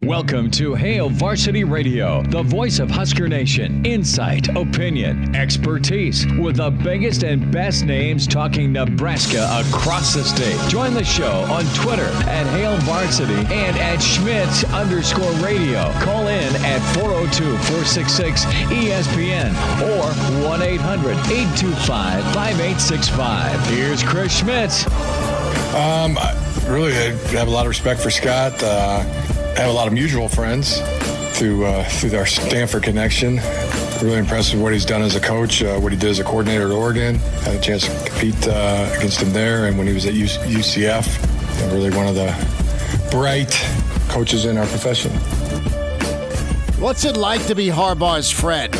Welcome to Hail Varsity Radio, the voice of Husker Nation. Insight, opinion, expertise, with the biggest and best names talking Nebraska across the state. Join the show on Twitter at Hail Varsity and at Schmitz_radio. Call in at 402-466-ESPN or 1-800-825-5865. Here's Chris Schmitz. I have a lot of respect for Scott. I have a lot of mutual friends through our Stanford connection. Really impressed with what he's done as a coach, what he did as a coordinator at Oregon. Had a chance to compete against him there, and when he was at UCF, and really one of the bright coaches in our profession. What's it like to be Harbaugh's friend?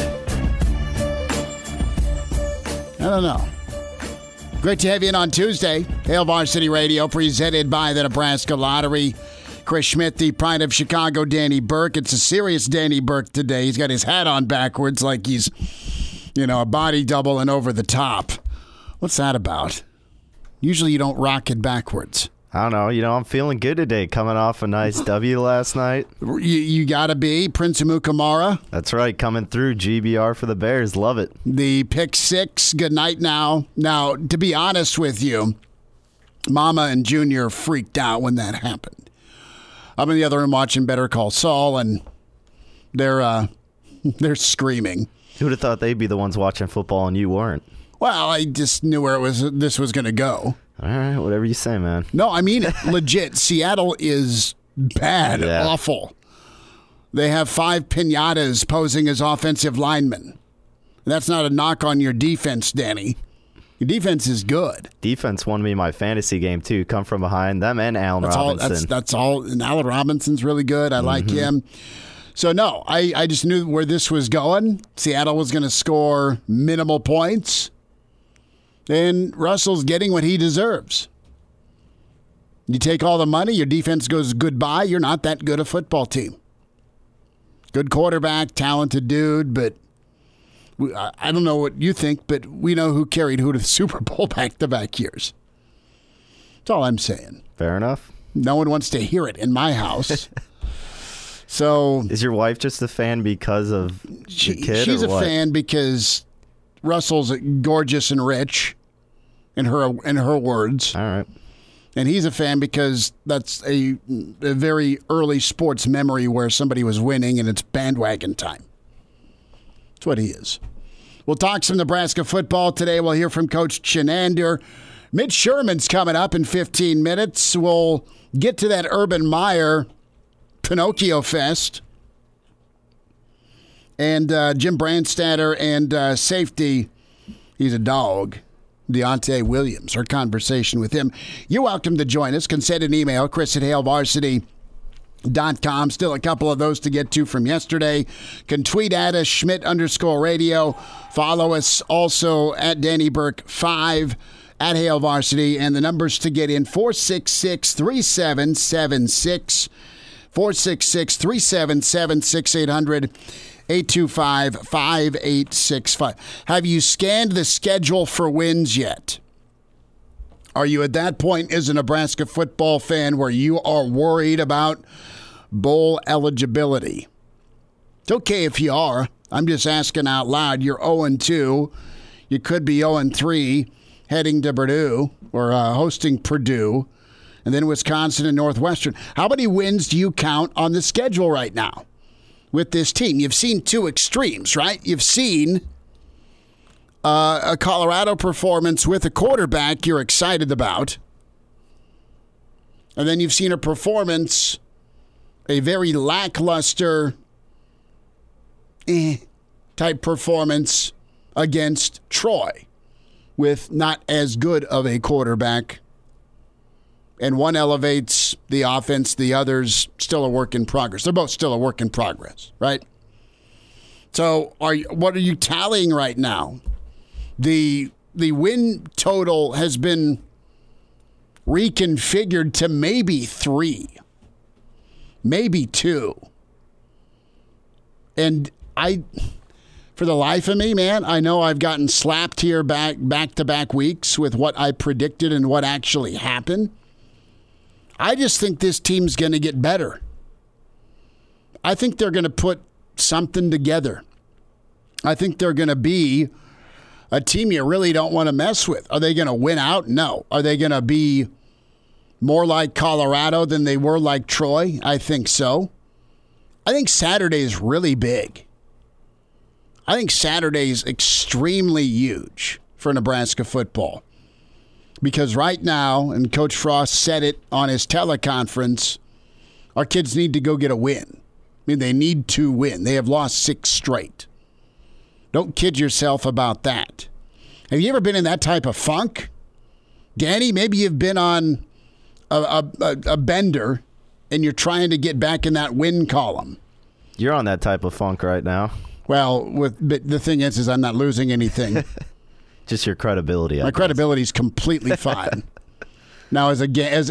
I don't know. Great to have you in on Tuesday. Hail Varsity Radio, presented by the Nebraska Lottery. Chris Schmidt, the pride of Chicago, Danny Burke. It's a serious Danny Burke today. He's got his hat on backwards like he's, a body double and over the top. What's that about? Usually you don't rock it backwards. I don't know. I'm feeling good today, coming off a nice W last night. You got to be. Prince Amukamara. That's right. Coming through. GBR for the Bears. Love it. The pick six. Good night now. Now, to be honest with you, Mama and Junior freaked out when that happened. I'm in the other room watching Better Call Saul, and they're screaming. Who'd have thought they'd be the ones watching football and you weren't? Well, I just knew where this was going to go. All right, whatever you say, man. No, I mean it. Legit. Seattle is bad, awful. They have 5 piñatas posing as offensive linemen. That's not a knock on your defense, Danny. Your defense is good. Defense won me my fantasy game, too. Come from behind them and Allen Robinson. That's all. And Allen Robinson's really good. I like him. So, no, I just knew where this was going. Seattle was going to score minimal points. And Russell's getting what he deserves. You take all the money, your defense goes goodbye, you're not that good a football team. Good quarterback, talented dude, but I don't know what you think, but we know who carried who to the Super Bowl back-to-back years. That's all I'm saying. Fair enough. No one wants to hear it in my house. So, is your wife just a fan because of your kid? She's or what? a fan because Russell's gorgeous and rich, in her words. All right. And he's a fan because that's a very early sports memory where somebody was winning and it's bandwagon time. That's what he is. We'll talk some Nebraska football today. We'll hear from Coach Chinander. Mitch Sherman's coming up in 15 minutes. We'll get to that Urban Meyer Pinocchio Fest. And Jim Brandstatter and safety, he's a dog, Deontay Williams. Our conversation with him. You're welcome to join us. Can send an email, chris@hailvarsity.com. Still a couple of those to get to from yesterday. Can tweet at us, Schmidt_radio. Follow us also at Danny Burke 5 at Hail Varsity. And the numbers to get in, 466-3776. 466-3776, 800-825-5865. Have you scanned the schedule for wins yet? Are you at that point as a Nebraska football fan where you are worried about bowl eligibility? It's okay if you are. I'm just asking out loud. You're 0-2. You could be 0-3 heading to Purdue or hosting Purdue. And then Wisconsin and Northwestern. How many wins do you count on the schedule right now with this team? You've seen two extremes, right? You've seen a Colorado performance with a quarterback you're excited about. And then you've seen a performance, a very lackluster type performance against Troy with not as good of a quarterback. And one elevates the offense, the other's still a work in progress. They're both still a work in progress, right? So what are you tallying right now? The win total has been reconfigured to maybe 3, maybe 2. And for the life of me, man, I know I've gotten slapped here back-to-back weeks with what I predicted and what actually happened. I just think this team's going to get better. I think they're going to put something together. I think they're going to be a team you really don't want to mess with. Are they going to win out? No. Are they going to be more like Colorado than they were like Troy? I think so. I think Saturday is really big. I think Saturday is extremely huge for Nebraska football. Because right now, and Coach Frost said it on his teleconference, our kids need to go get a win. I mean, they need to win. They have lost 6 straight. Don't kid yourself about that. Have you ever been in that type of funk? Danny, maybe you've been on a bender and you're trying to get back in that win column. You're on that type of funk right now. Well, but the thing is I'm not losing anything. Just your credibility. My credibility is completely fine. Now, as a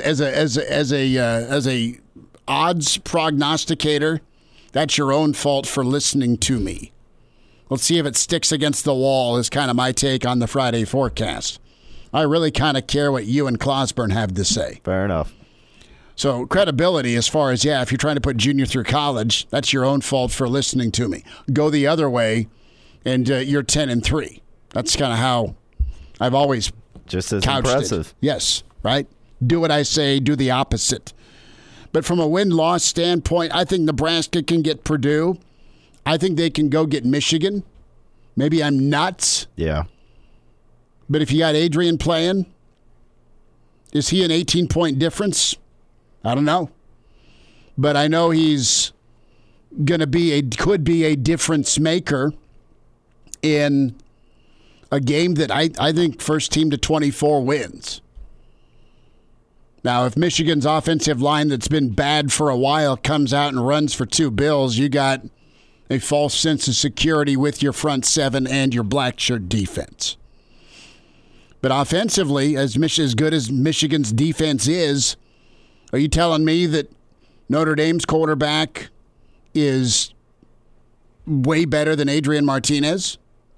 odds prognosticator, that's your own fault for listening to me. Let's see if it sticks against the wall is kind of my take on the Friday forecast. I really kind of care what you and Clausburn have to say. Fair enough. So credibility as far as, if you're trying to put junior through college, that's your own fault for listening to me. Go the other way, and you're 10-3. That's kind of how I've always just as couched impressive. It. Yes, right? Do what I say, do the opposite. But from a win-loss standpoint, I think Nebraska can get Purdue. I think they can go get Michigan. Maybe I'm nuts. Yeah. But if you got Adrian playing, is he an 18-point difference? I don't know. But I know he's could be a difference maker in a game that I think first team to 24 wins. Now, if Michigan's offensive line that's been bad for a while comes out and runs for 2 bills, you got a false sense of security with your front 7 and your black shirt defense. But offensively, as good as Michigan's defense is, are you telling me that Notre Dame's quarterback is way better than Adrian Martinez?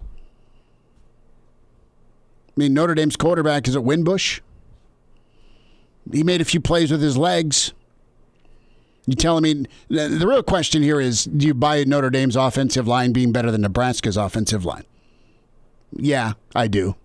I mean, Notre Dame's quarterback is at Winbush. He made a few plays with his legs. You telling me the real question here is, do you buy Notre Dame's offensive line being better than Nebraska's offensive line? Yeah, I do.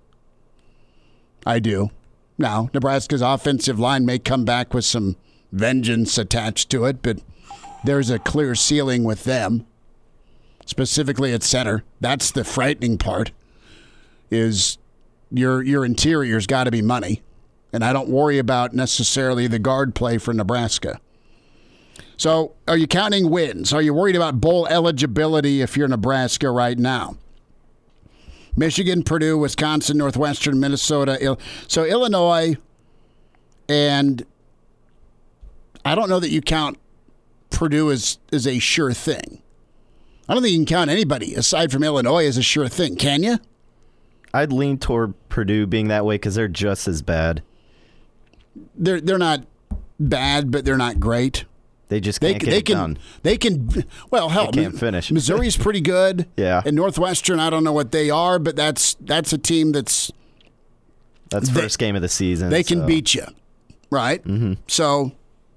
Now, Nebraska's offensive line may come back with some vengeance attached to it, but there's a clear ceiling with them, specifically at center. That's the frightening part, is your interior's got to be money. And I don't worry about necessarily the guard play for Nebraska. So are you counting wins? Are you worried about bowl eligibility if you're Nebraska right now? Michigan, Purdue, Wisconsin, Northwestern, Minnesota. So Illinois, and I don't know that you count Purdue as a sure thing. I don't think you can count anybody aside from Illinois as a sure thing. Can you? I'd lean toward Purdue being that way because they're just as bad. They're not bad, but they're not great. They just can't get it done. They can. Well, hell, they can't finish. Missouri's pretty good. Yeah. And Northwestern, I don't know what they are, but that's a team that's first game of the season. They can beat you, right? Mm-hmm. So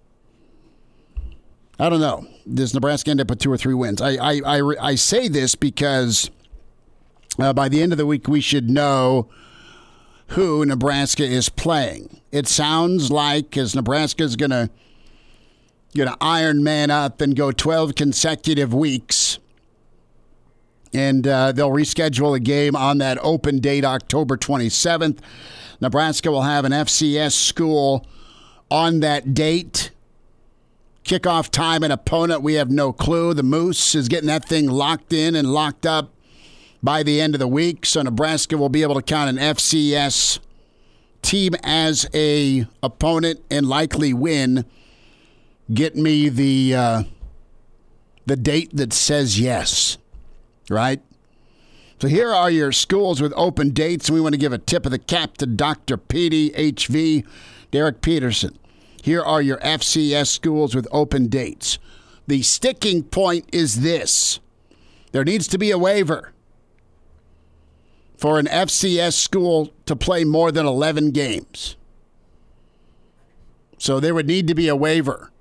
I don't know. Does Nebraska end up with 2 or 3 wins? I say this because by the end of the week we should know who Nebraska is playing. It sounds like as Nebraska's going to Iron Man up and go 12 consecutive weeks. And they'll reschedule a game on that open date, October 27th. Nebraska will have an FCS school on that date. Kickoff time and opponent, we have no clue. The Moose is getting that thing locked in and locked up by the end of the week. So Nebraska will be able to count an FCS team as a opponent and likely win. Get me the date that says yes, right? So here are your schools with open dates. We want to give a tip of the cap to Dr. Petey, HV, Derek Peterson. Here are your FCS schools with open dates. The sticking point is this. There needs to be a waiver for an FCS school to play more than 11 games. So there would need to be a waiver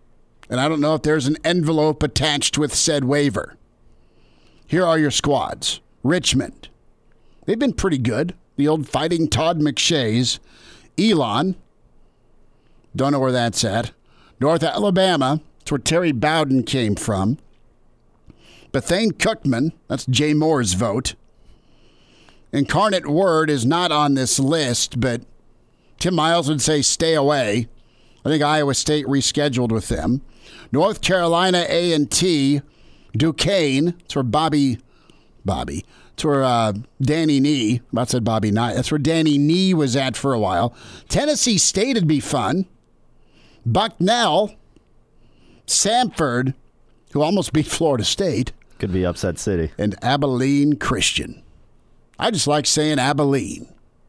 And I don't know if there's an envelope attached with said waiver. Here are your squads. Richmond. They've been pretty good. The old Fighting Todd McShays. Elon. Don't know where that's at. North Alabama. That's where Terry Bowden came from. Bethune Cookman. That's Jay Moore's vote. Incarnate Word is not on this list, but Tim Miles would say stay away. I think Iowa State rescheduled with them. North Carolina A&T, Duquesne. That's where That's where Danny Nee, I said Bobby Knight. That's where Danny Nee was at for a while. Tennessee State would be fun. Bucknell, Samford, who almost beat Florida State. Could be upset city. And Abilene Christian. I just like saying Abilene.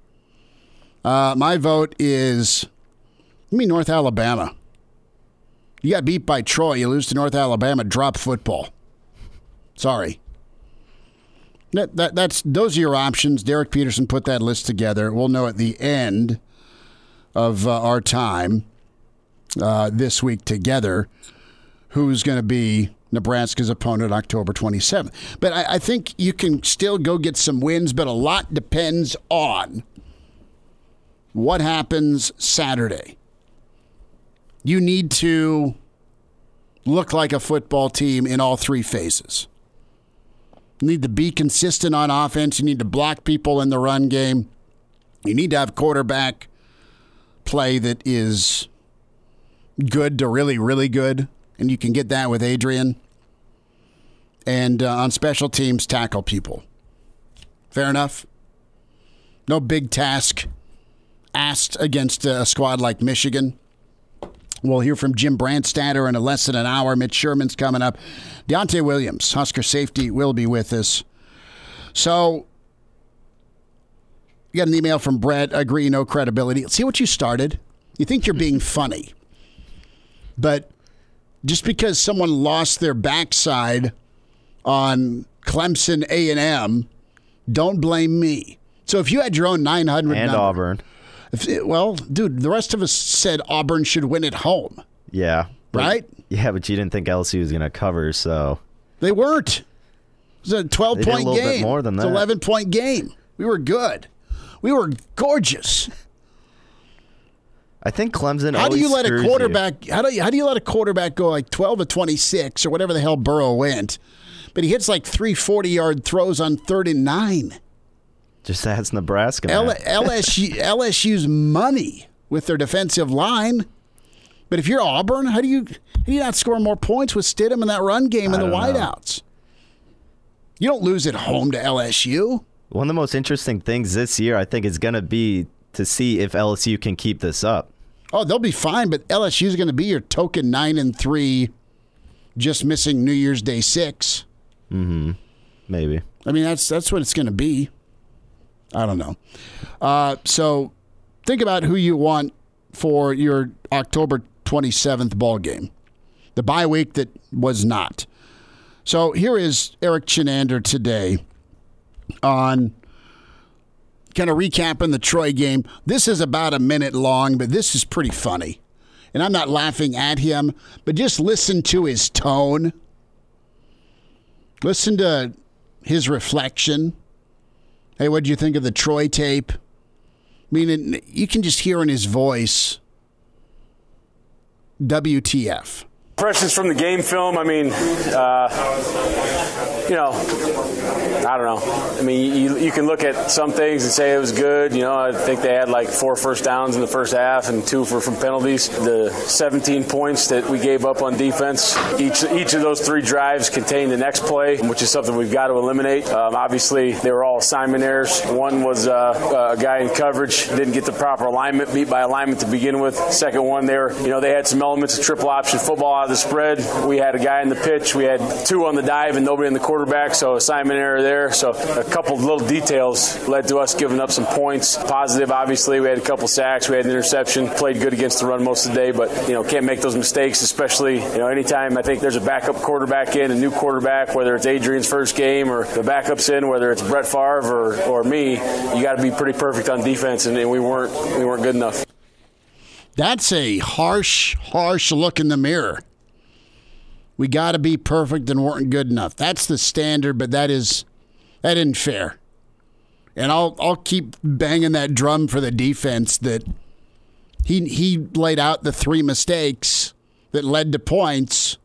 My vote is, North Alabama. You got beat by Troy. You lose to North Alabama. Drop football. Sorry. Those are your options. Derek Peterson put that list together. We'll know at the end of our time this week together who's going to be Nebraska's opponent October 27th. But I think you can still go get some wins, but a lot depends on what happens Saturday. You need to look like a football team in all three phases. You need to be consistent on offense. You need to block people in the run game. You need to have quarterback play that is good to really, really good. And you can get that with Adrian. And on special teams, tackle people. Fair enough? No big task asked against a squad like Michigan. We'll hear from Jim Brandstatter in less than an hour. Mitch Sherman's coming up. Deontay Williams, Husker safety, will be with us. So, you got an email from Brett. Agree, no credibility. See what you started? You think you're being funny. But just because someone lost their backside on Clemson A&M, don't blame me. So if you had your own 900 and number, Auburn. Well, dude, the rest of us said Auburn should win at home. Yeah. Right? Yeah, but you didn't think LSU was going to cover, so. They weren't. It was a 12-point game. A little bit more than that. It's an 11-point game. We were good. We were gorgeous. I think Clemson. How do you let a quarterback? You. How do you let a quarterback go like 12 of 26 or whatever the hell Burrow went, but he hits like 3 40-yard throws on 3rd and 9? Just ask Nebraska. LSU's money with their defensive line. But if you're Auburn, how do you not score more points with Stidham in that run game and the wideouts? You don't lose at home to LSU. One of the most interesting things this year, I think, is going to be to see if LSU can keep this up. Oh, they'll be fine, but LSU's going to be your token 9-3, just missing New Year's Day 6. Mm-hmm. Maybe. I mean, that's what it's going to be. I don't know. So think about who you want for your October 27th ball game. The bye week that was not. So here is Eric Chinander today on kind of recapping the Troy game. This is about a minute long, but this is pretty funny. And I'm not laughing at him, but just listen to his tone. Listen to his reflection. Hey, what'd you think of the Troy tape? I mean, you can just hear in his voice, WTF. Impressions from the game film, I mean, I don't know. I mean, you can look at some things and say it was good. I think they had like 4 first downs in the first half and 2 from penalties. The 17 points that we gave up on defense, each of those 3 drives contained the next play, which is something we've got to eliminate. Obviously, they were all assignment errors. One was a guy in coverage, didn't get the proper alignment, beat by alignment to begin with. Second one, they had some elements of triple option football out of the spread. We had a guy in the pitch. We had 2 on the dive and nobody in the quarterback, so assignment error there. So a couple of little details led to us giving up some points. Positive, obviously, we had a couple sacks. We had an interception. Played good against the run most of the day, but, can't make those mistakes, especially, anytime I think there's a backup quarterback in, a new quarterback, whether it's Adrian's first game or the backup's in, whether it's Brett Favre or me, you got to be pretty perfect on defense, and we weren't good enough. That's a harsh look in the mirror. we got to be perfect and weren't good enough. That's the standard, but that isn't fair. And I'll keep banging that drum for the defense that he laid out the 3 mistakes that led to points.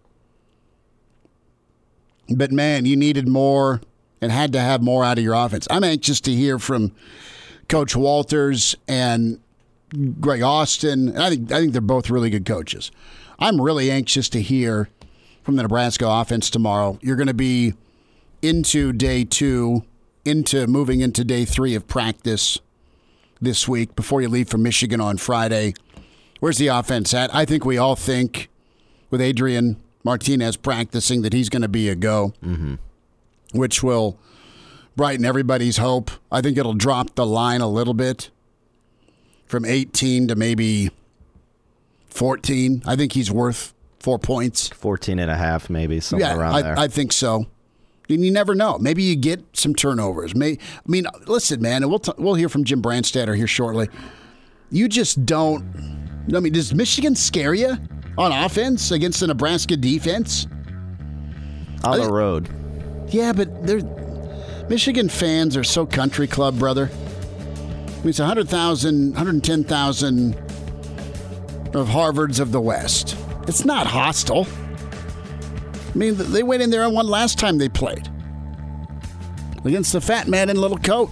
But, man, you needed more and had to have more out of your offense. I'm anxious to hear from Coach Walters and Greg Austin. And I think they're both really good coaches. I'm really anxious to hear from the Nebraska offense tomorrow. You're going to be into day 2, moving into day 3 of practice this week before you leave for Michigan on Friday. Where's the offense at? I think we all think with Adrian Martinez practicing that he's going to be a go, which will brighten everybody's hope. I think it'll drop the line a little bit from 18 to maybe 14. I think he's worth 4 points. 14.5 maybe, somewhere around there. I think so. And you never know. Maybe you get some turnovers. Listen, man, and we'll hear from Jim Brandstatter here shortly. You just don't. Does Michigan scare you on offense against the Nebraska defense? On the road. Yeah, but Michigan fans are so country club, brother. It's 100,000, 110,000 of Harvards of the West. It's not hostile. They went in there and won last time they played against the fat man in a little coat.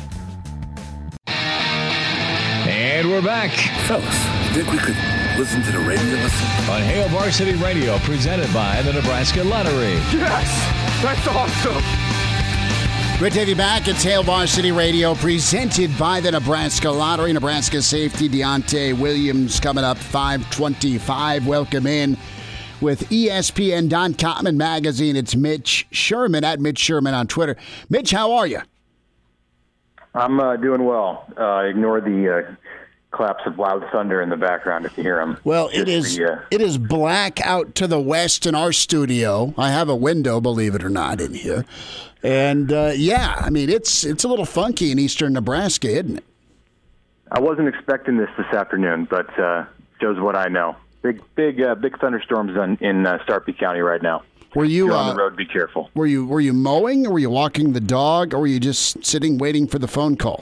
And we're back Fellas, think we could listen to the radio listen? on Hail Varsity Radio, presented by the Nebraska Lottery. Yes! That's awesome! Great to have you back. It's Hail Varsity Radio, presented by the Nebraska Lottery. Nebraska safety Deontay Williams coming up 5:25. Welcome in with ESPN.com and magazine. It's Mitch Sherman at Mitch Sherman on Twitter. Mitch, how are you? I'm doing well. Ignore the claps of loud thunder in the background if you hear them. Well, it is black out to the west in our studio. I have a window, believe it or not, in here. And, it's a little funky in eastern Nebraska, isn't it? I wasn't expecting this afternoon, but shows what I know. Big thunderstorms in Sarpy County right now. Were you If you're on the road? Be careful. Were you mowing, or were you walking the dog, or were you just sitting waiting for the phone call?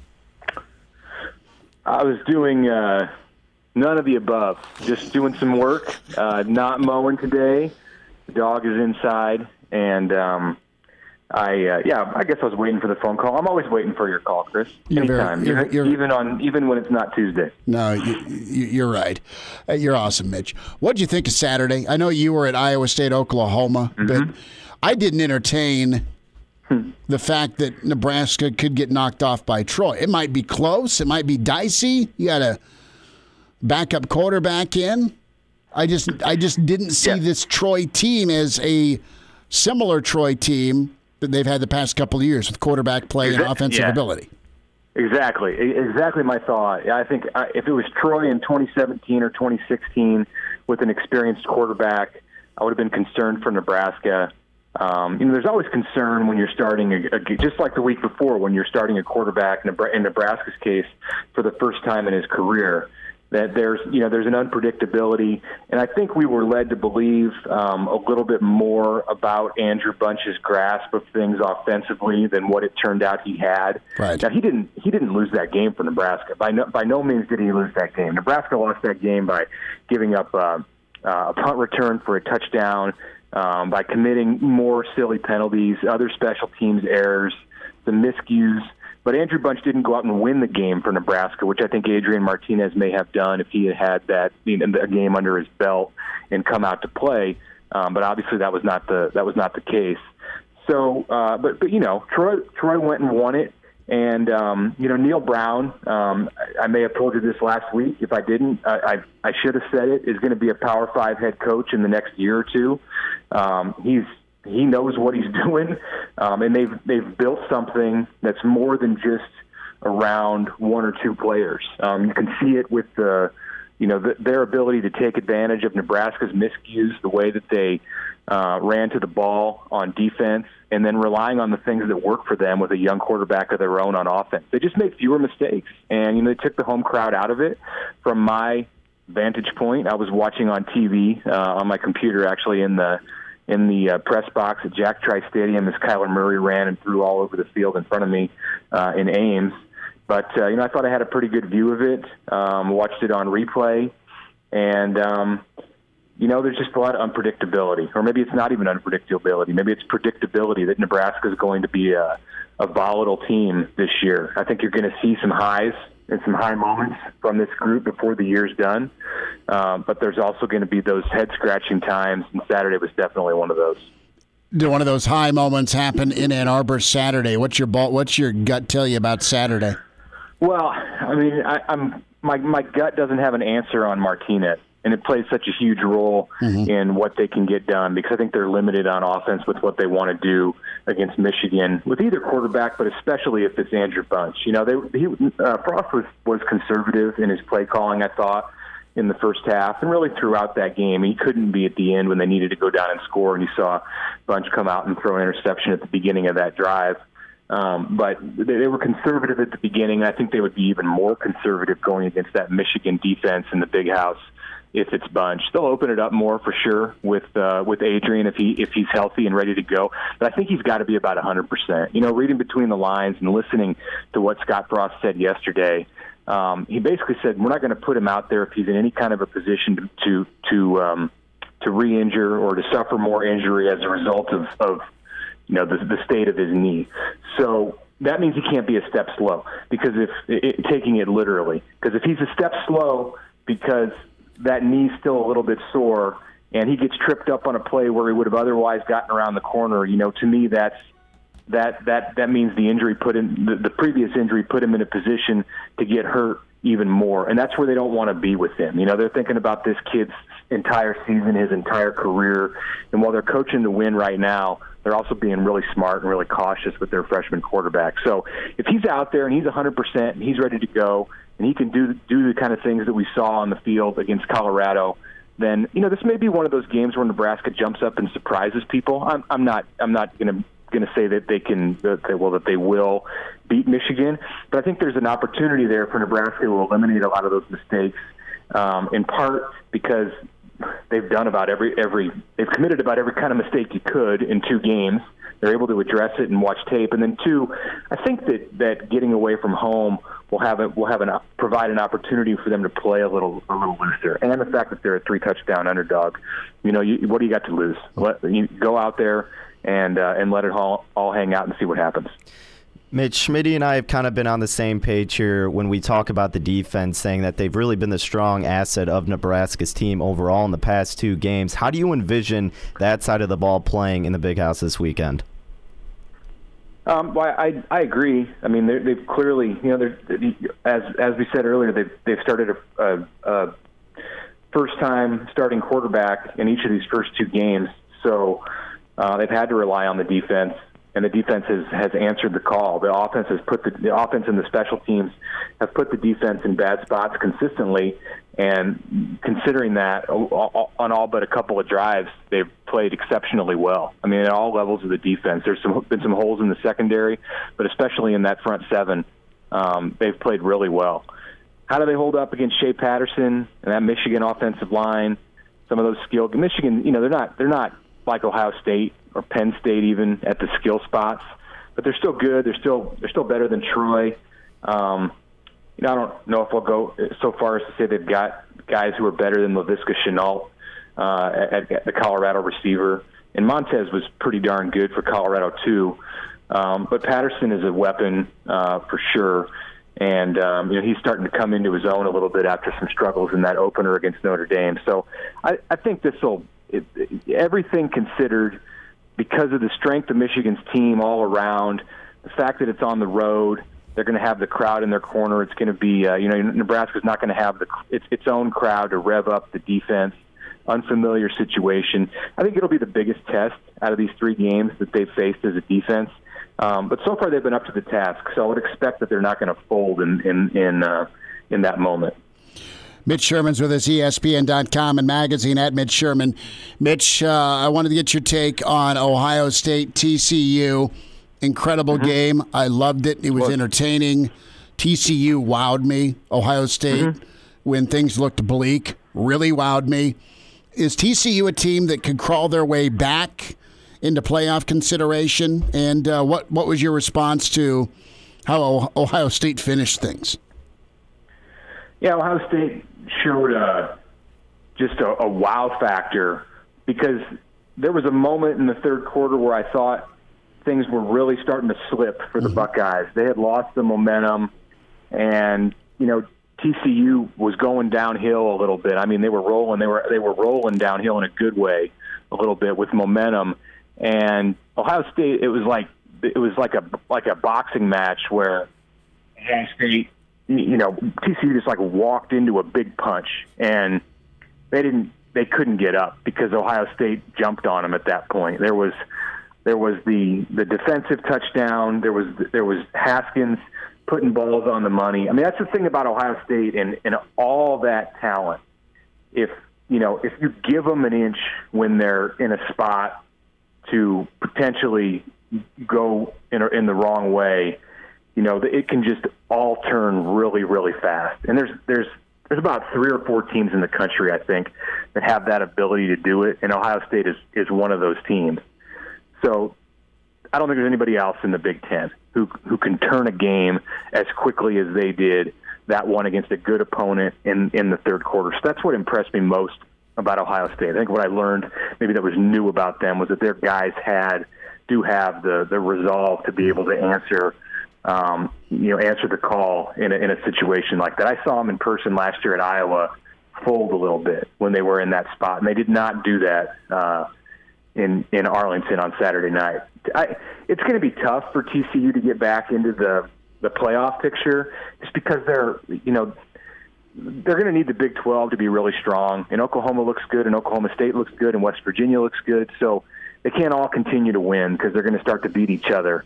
I was doing none of the above. Just doing some work. Not mowing today. The dog is inside, and I guess I was waiting for the phone call. I'm always waiting for your call, Chris. Anytime, even when it's not Tuesday. No, you're right. You're awesome, Mitch. What did you think of Saturday? I know you were at Iowa State, Oklahoma, but I didn't entertain the fact that Nebraska could get knocked off by Troy. It might be close. It might be dicey. You got a backup quarterback in. I just didn't see this Troy team as a similar Troy team that they've had the past couple of years with quarterback play and offensive ability. Exactly my thought. I think if it was Troy in 2017 or 2016 with an experienced quarterback, I would have been concerned for Nebraska. There's always concern when you're starting, just like the week before, when you're starting a quarterback, in Nebraska's case, for the first time in his career, that there's an unpredictability. And I think we were led to believe a little bit more about Andrew Bunch's grasp of things offensively than what it turned out he had. Right. Now, he didn't lose that game for Nebraska. By no means did he lose that game. Nebraska lost that game by giving up a punt return for a touchdown, by committing more silly penalties, other special teams errors, the miscues. But Andrew Bunch didn't go out and win the game for Nebraska, which I think Adrian Martinez may have done if he had that a game under his belt and come out to play. But obviously that was not the case. So, but Troy went and won it. And Neil Brown, I may have told you this last week. If I didn't, I should have said it, is going to be a Power 5 head coach in the next year or two. He knows what he's doing, and they've built something that's more than just around one or two players. You can see it with their ability to take advantage of Nebraska's miscues, the way that they ran to the ball on defense, and then relying on the things that work for them with a young quarterback of their own on offense. They just made fewer mistakes, and they took the home crowd out of it. From my vantage point. I was watching on TV on my computer, actually in the press box at Jack Trice Stadium as Kyler Murray ran and threw all over the field in front of me in Ames. But I thought I had a pretty good view of it. Watched it on replay, and there's just a lot of unpredictability, or maybe it's not even unpredictability. Maybe it's predictability that Nebraska is going to be a volatile team this year. I think you're going to see some highs and some high moments from this group before the year's done. But there's also going to be those head-scratching times, and Saturday was definitely one of those. Did one of those high moments happen in Ann Arbor Saturday? What's your gut tell you about Saturday? Well, I mean, my gut doesn't have an answer on Martinez, and it plays such a huge role in what they can get done, because I think they're limited on offense with what they want to do against Michigan with either quarterback, but especially if it's Andrew Bunch. Frost was conservative in his play calling, I thought, in the first half, and really throughout that game. He couldn't be at the end when they needed to go down and score, and you saw Bunch come out and throw an interception at the beginning of that drive. But they were conservative at the beginning. I think they would be even more conservative going against that Michigan defense in the Big House if it's Bunch. They'll open it up more for sure with Adrian if he's healthy and ready to go. But I think he's got to be about 100%. Reading between the lines and listening to what Scott Frost said yesterday, he basically said we're not going to put him out there if he's in any kind of a position to re-injure or to suffer more injury as a result of the state of his knee. So that means he can't be a step slow, because taking it literally, because if he's a step slow because that knee's still a little bit sore and he gets tripped up on a play where he would have otherwise gotten around the corner, to me that means the injury the previous injury put him in a position to get hurt even more. And that's where they don't want to be with him. They're thinking about this kid's entire season, his entire career. And while they're coaching to win right now, they're also being really smart and really cautious with their freshman quarterback. So if he's out there and he's 100% and he's ready to go and he can do the kind of things that we saw on the field against Colorado, then, this may be one of those games where Nebraska jumps up and surprises people. I'm not going to say that that they will beat Michigan, but I think there's an opportunity there for Nebraska to eliminate a lot of those mistakes, in part because they've done they've committed about every kind of mistake you could in 2 games. They're able to address it and watch tape. And then 2, I think that getting away from home will provide an opportunity for them to play a little looser. And the fact that they're a 3-touchdown underdog, what do you got to lose? Go out there and let it all hang out and see what happens. Mitch, Schmitty and I have kind of been on the same page here when we talk about the defense, saying that they've really been the strong asset of Nebraska's team overall in the past 2 games. How do you envision that side of the ball playing in the Big House this weekend? Well, I agree. I mean, they've clearly, as we said earlier, they've started a first-time starting quarterback in each of these first 2 games. So they've had to rely on the defense, and the defense has answered the call. The offense and the special teams have put the defense in bad spots consistently, and considering that, on all but a couple of drives, they've played exceptionally well. I mean, at all levels of the defense. There's been some holes in the secondary, but especially in that front 7, they've played really well. How do they hold up against Shea Patterson and that Michigan offensive line? Some of those skilled Michigan, they're not like Ohio State or Penn State even at the skill spots, but they're still good. They're still better than Troy. I don't know if I'll go so far as to say they've got guys who are better than Laviska Shenault at the Colorado receiver. And Montez was pretty darn good for Colorado too. But Patterson is a weapon for sure. And he's starting to come into his own a little bit after some struggles in that opener against Notre Dame. So I think everything considered, because of the strength of Michigan's team all around, the fact that it's on the road, they're going to have the crowd in their corner. It's going to be, Nebraska's not going to have its own crowd to rev up the defense. Unfamiliar situation. I think it'll be the biggest test out of these 3 games that they've faced as a defense. But so far they've been up to the task, so I would expect that they're not going to fold in that moment. Mitch Sherman's with us, ESPN.com and magazine at Mitch Sherman. Mitch, I wanted to get your take on Ohio State TCU. Incredible game. I loved it. It was entertaining. TCU wowed me. Ohio State, when things looked bleak, really wowed me. Is TCU a team that could crawl their way back into playoff consideration? And what was your response to how Ohio State finished things? Yeah, Ohio State showed just a wow factor, because there was a moment in the third quarter where I thought things were really starting to slip for the Buckeyes. They had lost the momentum, and TCU was going downhill a little bit. I mean, they were rolling. They were rolling downhill in a good way, a little bit with momentum. And Ohio State, it was like a boxing match where Ohio State, TCU just like walked into a big punch, and they couldn't get up because Ohio State jumped on them at that point. There was the defensive touchdown. There was Haskins putting balls on the money. I mean, that's the thing about Ohio State and all that talent. If you give them an inch when they're in a spot to potentially go in the wrong way, it can just all turn really, really fast. And there's about 3 or 4 teams in the country, I think, that have that ability to do it, and Ohio State is one of those teams. So I don't think there's anybody else in the Big Ten who can turn a game as quickly as they did that one against a good opponent in the third quarter. So that's what impressed me most about Ohio State. I think what I learned maybe that was new about them was that their guys do have the resolve to be able to answer the call in a situation like that. I saw them in person last year at Iowa fold a little bit when they were in that spot, and they did not do that in Arlington on Saturday night. It's going to be tough for TCU to get back into the playoff picture, just because they're going to need the Big 12 to be really strong. And Oklahoma looks good, and Oklahoma State looks good, and West Virginia looks good. So they can't all continue to win because they're going to start to beat each other.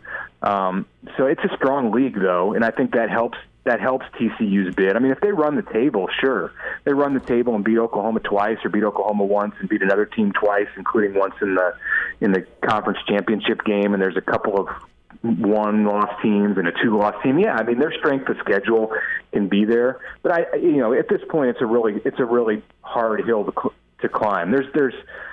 So it's a strong league, though, and I think that helps TCU's bid. I mean, if they run the table, sure. They run the table and beat Oklahoma twice, or beat Oklahoma once and beat another team twice, including once in the conference championship game, and there's a couple of 1-loss teams and a 2-loss team. Yeah, I mean, their strength of schedule can be there, but at this point, it's a really hard hill to climb. There's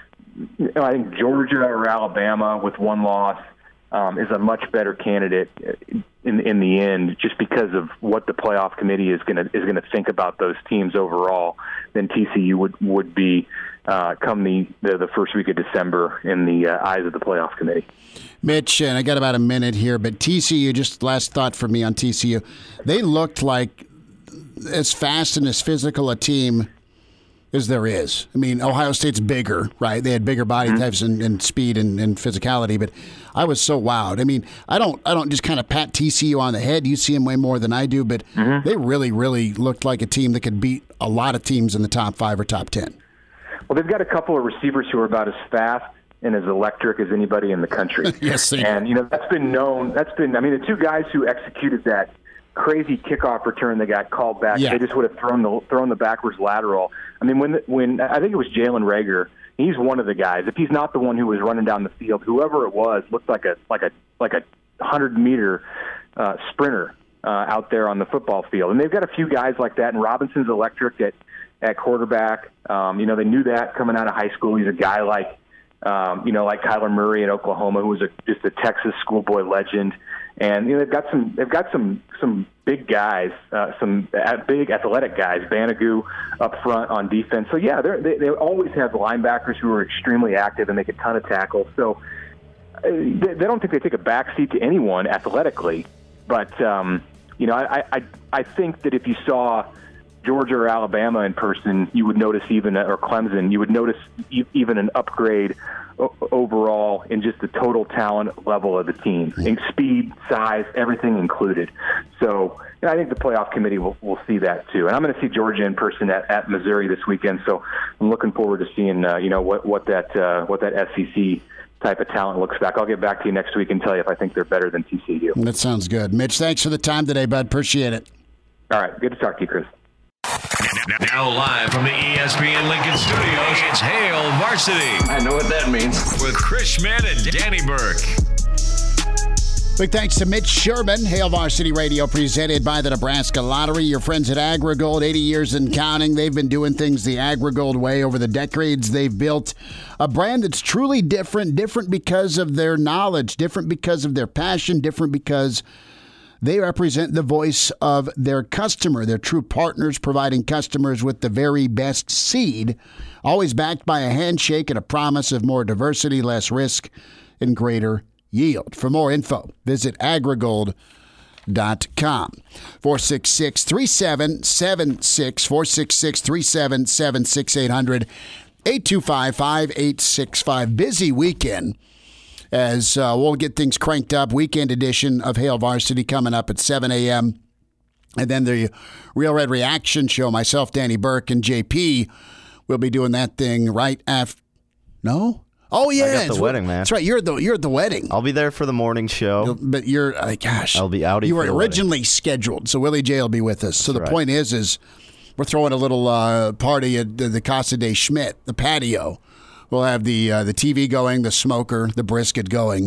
I think Georgia or Alabama with 1 loss is a much better candidate in the end, just because of what the playoff committee is going to think about those teams overall, than TCU would be come the first week of December in the eyes of the playoff committee. Mitch, and I got about a minute here, but TCU, just last thought for me on TCU, they looked like as fast and as physical a team as there is. I mean, Ohio State's bigger, right? They had bigger body types and speed and physicality, but I was so wowed. I mean, I don't just kind of pat TCU on the head. You see them way more than I do, but they really, really looked like a team that could beat a lot of teams in the top 5 or top 10. Well, they've got a couple of receivers who are about as fast and as electric as anybody in the country. Yes, they and that's been known. The 2 guys who executed that crazy kickoff return that got called back, they just would have thrown the backwards lateral. I mean, when I think it was Jalen Reagor, he's one of the guys. If he's not the one who was running down the field, whoever it was looked like a 100-meter sprinter out there on the football field. And they've got a few guys like that. And Robinson's electric at quarterback. They knew that coming out of high school. He's a guy like Kyler Murray at Oklahoma, who was just a Texas schoolboy legend. And they've got some big guys, some big athletic guys. Banagoo up front on defense. So yeah, they always have linebackers who are extremely active and make a ton of tackles. So they don't think they take a backseat to anyone athletically. But I think that if you saw Georgia or Alabama in person, you would notice or Clemson, you would notice even an upgrade overall in just the total talent level of the team, in speed, size, everything included. So I think the playoff committee will see that too. And I'm going to see Georgia in person at Missouri this weekend. So I'm looking forward to seeing what that SEC type of talent looks like. I'll get back to you next week and tell you if I think they're better than TCU. That sounds good. Mitch, thanks for the time today, bud. Appreciate it. All right. Good to talk to you, Chris. Now live from the ESPN Lincoln Studios, it's Hail Varsity. I know what that means. With Chris Schmidt and Danny Burke. Big thanks to Mitch Sherman. Hail Varsity Radio presented by the Nebraska Lottery. Your friends at AgriGold, 80 years and counting. They've been doing things the AgriGold way over the decades. They've built a brand that's truly different because of their knowledge, different because of their passion, different because they represent the voice of their customer. They're true partners, providing customers with the very best seed, always backed by a handshake and a promise of more diversity, less risk, and greater yield. For more info, visit agrigold.com. 466-3776, 466-3776, 800-825-5865. Busy weekend as we'll get things cranked up. Weekend edition of Hail Varsity coming up at 7 a.m. And then the Real Red Reaction Show, myself, Danny Burke, and JP will be doing that thing right after. No? Oh yeah, I got the wedding, man. That's right. You're at the wedding. I'll be there for the morning show, but you're gosh. I'll be out. You were originally scheduled, so Willie J will be with us. So the point is we're throwing a little party at the Casa de Schmidt, the patio. We'll have the TV going, the smoker, the brisket going.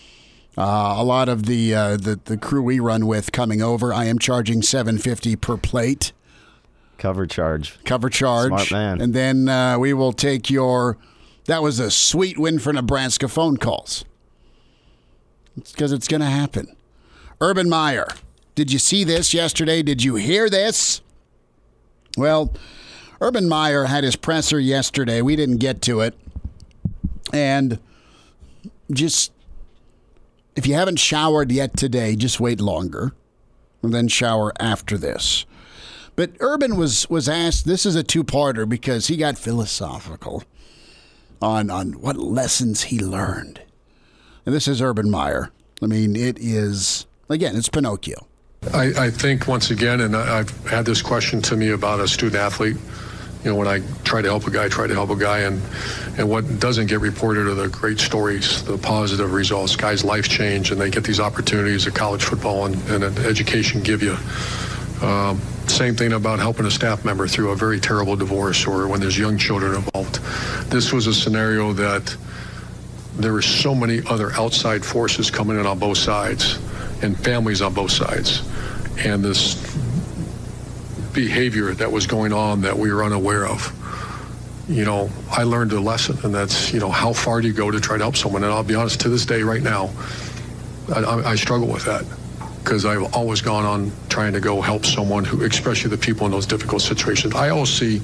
A lot of the crew we run with coming over. I am charging $7.50 per plate. Cover charge. Smart man. And then we will take your. That was a sweet win for Nebraska phone calls. It's because it's going to happen. Urban Meyer, did you see this yesterday? Did you hear this? Well, Urban Meyer had his presser yesterday. We didn't get to it. And just, if you haven't showered yet today, just wait longer and then shower after this. But Urban was asked, this is a two-parter because he got philosophical on what lessons he learned. And this is Urban Meyer. I mean, it is, again, it's Pinocchio. I think, once again, and I've had this question to me about a student athlete, you know, when I try to help a guy, and what doesn't get reported are the great stories, the positive results. Guys' life change, and they get these opportunities that college football and education give you. Same thing about helping a staff member through a very terrible divorce or when there's young children involved. This was a scenario that there were so many other outside forces coming in on both sides and families on both sides. And this behavior that was going on that we were unaware of. You know, I learned a lesson, and that's, you know, how far do you go to try to help someone? And I'll be honest, to this day right now, I struggle with that. Because I've always gone on trying to go help someone who, especially the people in those difficult situations. I always see.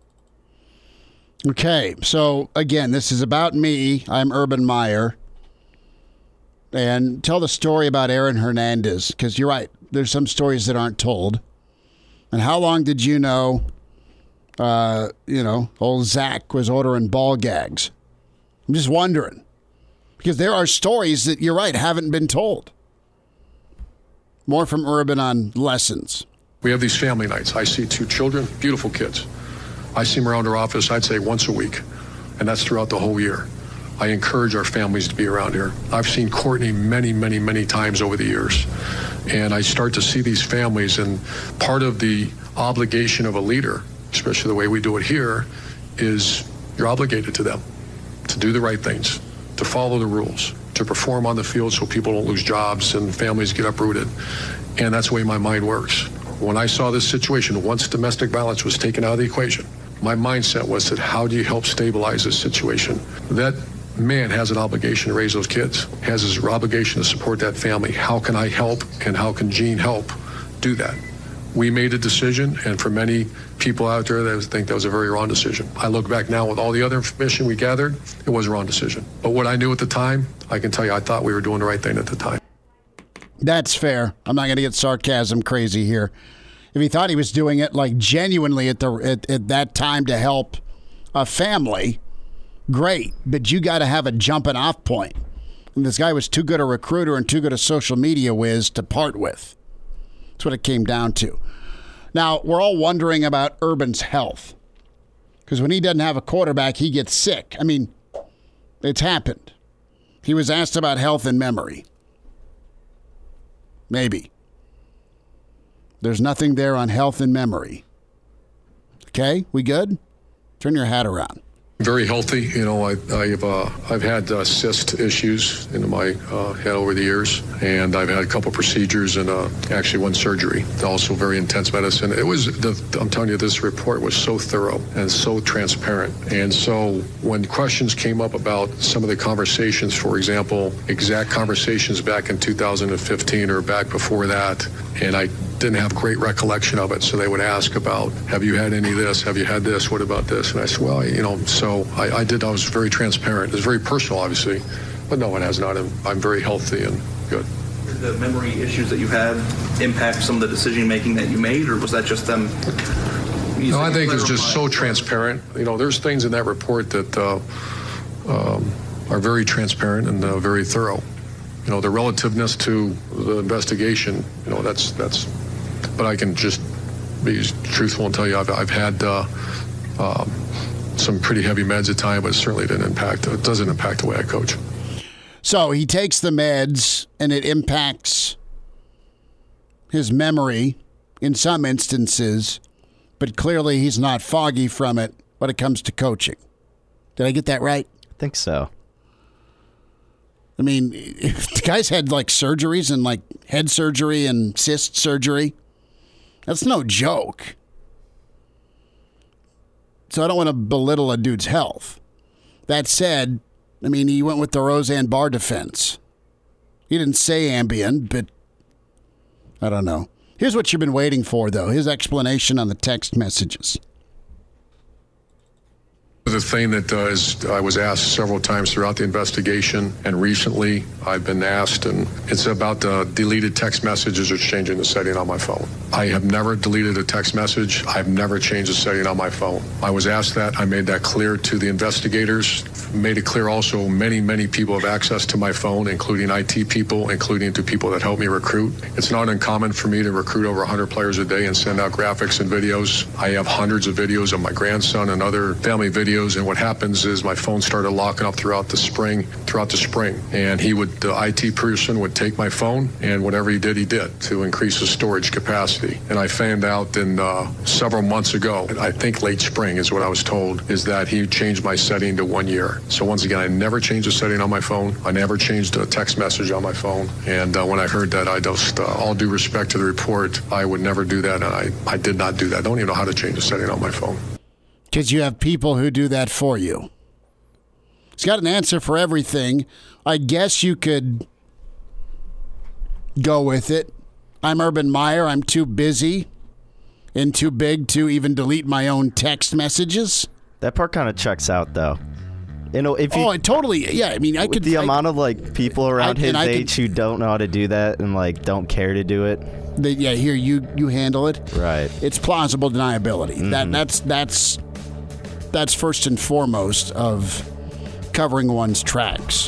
Okay, so again, this is about me. I'm Urban Meyer. And tell the story about Aaron Hernandez, because you're right. There's some stories that aren't told. And how long did you know, old Zach was ordering ball gags? I'm just wondering. Because there are stories that, you're right, haven't been told. More from Urban on lessons. We have these family nights. I see two children, beautiful kids. I see them around our office, I'd say once a week, and that's throughout the whole year. I encourage our families to be around here. I've seen Courtney many, many, many times over the years, and I start to see these families, and part of the obligation of a leader, especially the way we do it here, is you're obligated to them to do the right things, to follow the rules, to perform on the field so people don't lose jobs and families get uprooted. And that's the way my mind works. When I saw this situation, once domestic violence was taken out of the equation, my mindset was that how do you help stabilize this situation? That man has an obligation to raise those kids, has his obligation to support that family. How can I help, and how can Gene help do that? We made a decision, and for many people out there that think that was a very wrong decision. I look back now with all the other information we gathered, it was a wrong decision. But what I knew at the time, I can tell you I thought we were doing the right thing at the time. That's fair. I'm not going to get sarcasm crazy here. If he thought he was doing it like genuinely at that time to help a family, great. But you got to have a jumping off point. And this guy was too good a recruiter and too good a social media whiz to part with. That's what it came down to. Now, we're all wondering about Urban's health. Because when he doesn't have a quarterback, he gets sick. I mean, it's happened. He was asked about health and memory. Maybe. There's nothing there on health and memory. Okay, we good? Turn your hat around. Very healthy. You know, I've had cyst issues in my head over the years, and I've had a couple procedures and actually one surgery. Also very intense medicine. I'm telling you, this report was so thorough and so transparent. And so when questions came up about some of the conversations, for example, exact conversations back in 2015 or back before that, and I didn't have great recollection of it, so they would ask about, have you had any of this? Have you had this? What about this? And I said, well, you know, so I was very transparent. It was very personal, obviously, but no, it has not. I'm very healthy and good. Did the memory issues that you had impact some of the decision-making that you made, or was that just them? No, I think it's just so transparent. You know, there's things in that report that are very transparent and very thorough. You know, the relativeness to the investigation, you know, that's, but I can just be truthful and tell you I've had some pretty heavy meds at times, but it certainly it doesn't impact the way I coach. So he takes the meds and it impacts his memory in some instances, but clearly he's not foggy from it when it comes to coaching. Did I get that right? I think so. I mean, if the guy's had like surgeries and like head surgery and cyst surgery, that's no joke. So I don't want to belittle a dude's health. That said, I mean, he went with the Roseanne Barr defense. He didn't say Ambien, but I don't know. Here's what you've been waiting for, though. His explanation on the text messages. The thing that I was asked several times throughout the investigation, and recently I've been asked, and it's about deleted text messages or changing the setting on my phone. I have never deleted a text message. I've never changed the setting on my phone. I was asked that. I made that clear to the investigators. Made it clear also many people have access to my phone, including IT people, including to people that help me recruit. It's not uncommon for me to recruit over 100 players a day and send out graphics and videos. I have hundreds of videos of my grandson and other family videos. And what happens is my phone started locking up throughout the spring. And the IT person would take my phone, and whatever he did to increase the storage capacity. And I found out several months ago, I think late spring is what I was told, is that he changed my setting to 1 year. So once again, I never changed the setting on my phone. I never changed a text message on my phone. And when I heard that, I just, all due respect to the report, I would never do that. And I did not do that. I don't even know how to change the setting on my phone. Because you have people who do that for you. He's got an answer for everything. I guess you could go with it. I'm Urban Meyer. I'm too busy and too big to even delete my own text messages. That part kind of checks out, though. You know, if you, it totally. Yeah, I mean, I could. The amount of like people around his age who don't know how to do that and like don't care to do it. Here you handle it. Right. It's plausible deniability. Mm-hmm. That's first and foremost of covering one's tracks.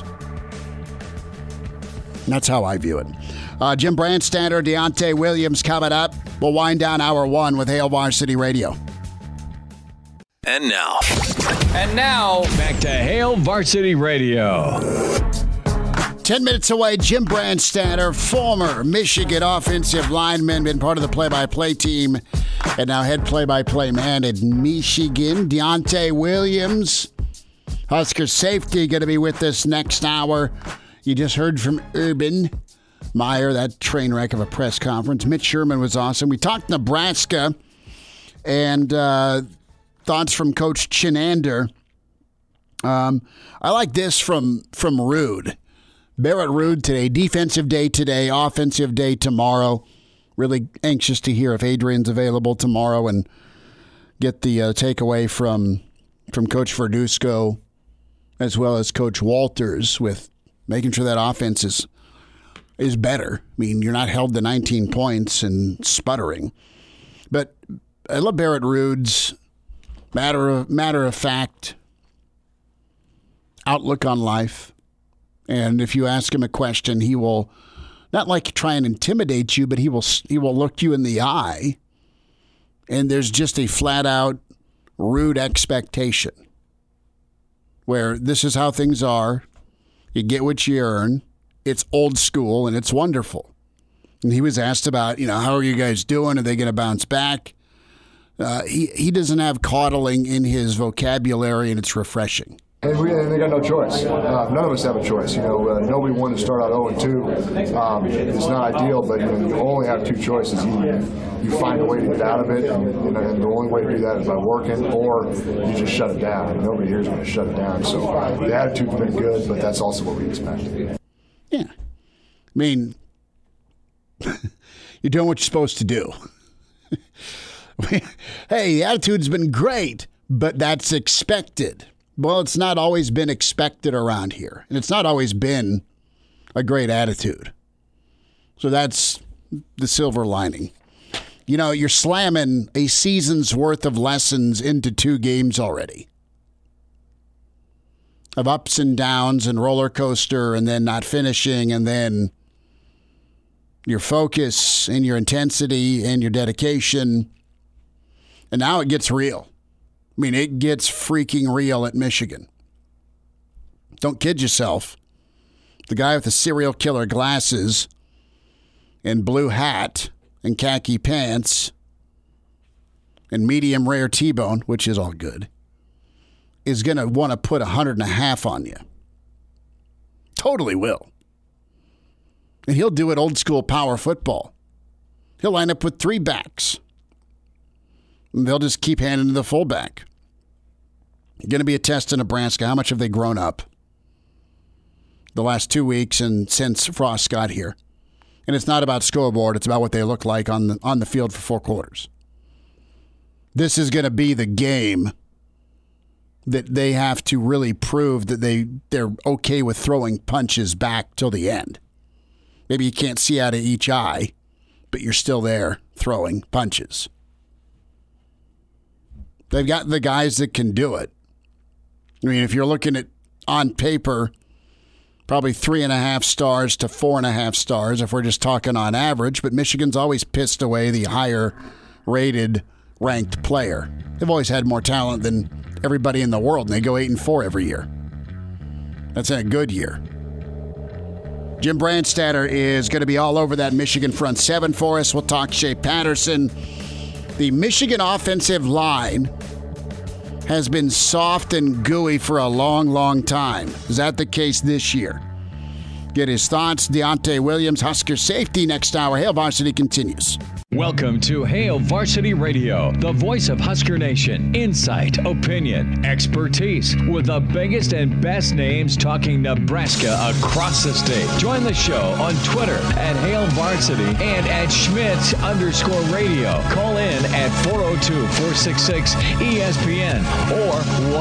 And that's how I view it. Jim Brandstatter, Deontay Williams coming up. We'll wind down hour one with Hail Varsity Radio. And now, back to Hail Varsity Radio. 10 minutes away, Jim Brandstatter, former Michigan offensive lineman, been part of the play-by-play team, and now head play-by-play man at Michigan. Deontay Williams, Husker safety, going to be with us next hour. You just heard from Urban Meyer, that train wreck of a press conference. Mitch Sherman was awesome. We talked Nebraska and thoughts from Coach Chinander. I like this from Rude. Barrett Rude today, defensive day today, offensive day tomorrow. Really anxious to hear if Adrian's available tomorrow and get the takeaway from Coach Verduzco as well as Coach Walters with making sure that offense is better. I mean, you're not held to 19 points and sputtering. But I love Barrett Rude's matter of fact outlook on life. And if you ask him a question, he will not like try and intimidate you, but he will look you in the eye. And there's just a flat out rude expectation where this is how things are. You get what you earn. It's old school and it's wonderful. And he was asked about, how are you guys doing? Are they going to bounce back? He doesn't have coddling in his vocabulary, and it's refreshing. And they got no choice. None of us have a choice. Nobody wanted to start out 0-2. It's not ideal, but you only have two choices. You find a way to get out of it, and the only way to do that is by working, or you just shut it down. And nobody here is going to shut it down. So the attitude's been good, but that's also what we expected. Yeah. I mean, you're doing what you're supposed to do. Hey, the attitude's been great, but that's expected. Well, it's not always been expected around here, and it's not always been a great attitude. So that's the silver lining. You're slamming a season's worth of lessons into 2 games already. Of ups and downs and roller coaster and then not finishing, and then your focus and your intensity and your dedication. And now it gets real. I mean, it gets freaking real at Michigan. Don't kid yourself. The guy with the serial killer glasses and blue hat and khaki pants and medium rare T-bone, which is all good, is going to want to put 100.5 on you. Totally will. And he'll do it old school power football. He'll line up with 3 backs. They'll just keep handing to the fullback. Going to be a test in Nebraska. How much have they grown up the last 2 weeks and since Frost got here? And it's not about scoreboard. It's about what they look like on the field for 4 quarters. This is going to be the game that they have to really prove that they're okay with throwing punches back till the end. Maybe you can't see out of each eye, but you're still there throwing punches. They've got the guys that can do it. I mean, if you're looking at, on paper, probably 3.5 stars to 4.5 stars if we're just talking on average, but Michigan's always pissed away the higher-rated ranked player. They've always had more talent than everybody in the world, and they go 8-4 every year. That's in a good year. Jim Brandstatter is going to be all over that Michigan front 7 for us. We'll talk Shea Patterson. The Michigan offensive line has been soft and gooey for a long, long time. Is that the case this year? Get his thoughts. Deontay Williams, Husker safety, next hour. Hail Varsity continues. Welcome to Hail Varsity Radio, the voice of Husker Nation. Insight, opinion, expertise, with the biggest and best names talking Nebraska across the state. Join the show on Twitter at Hail Varsity and at Schmitz_radio. Call in at 402-466-ESPN or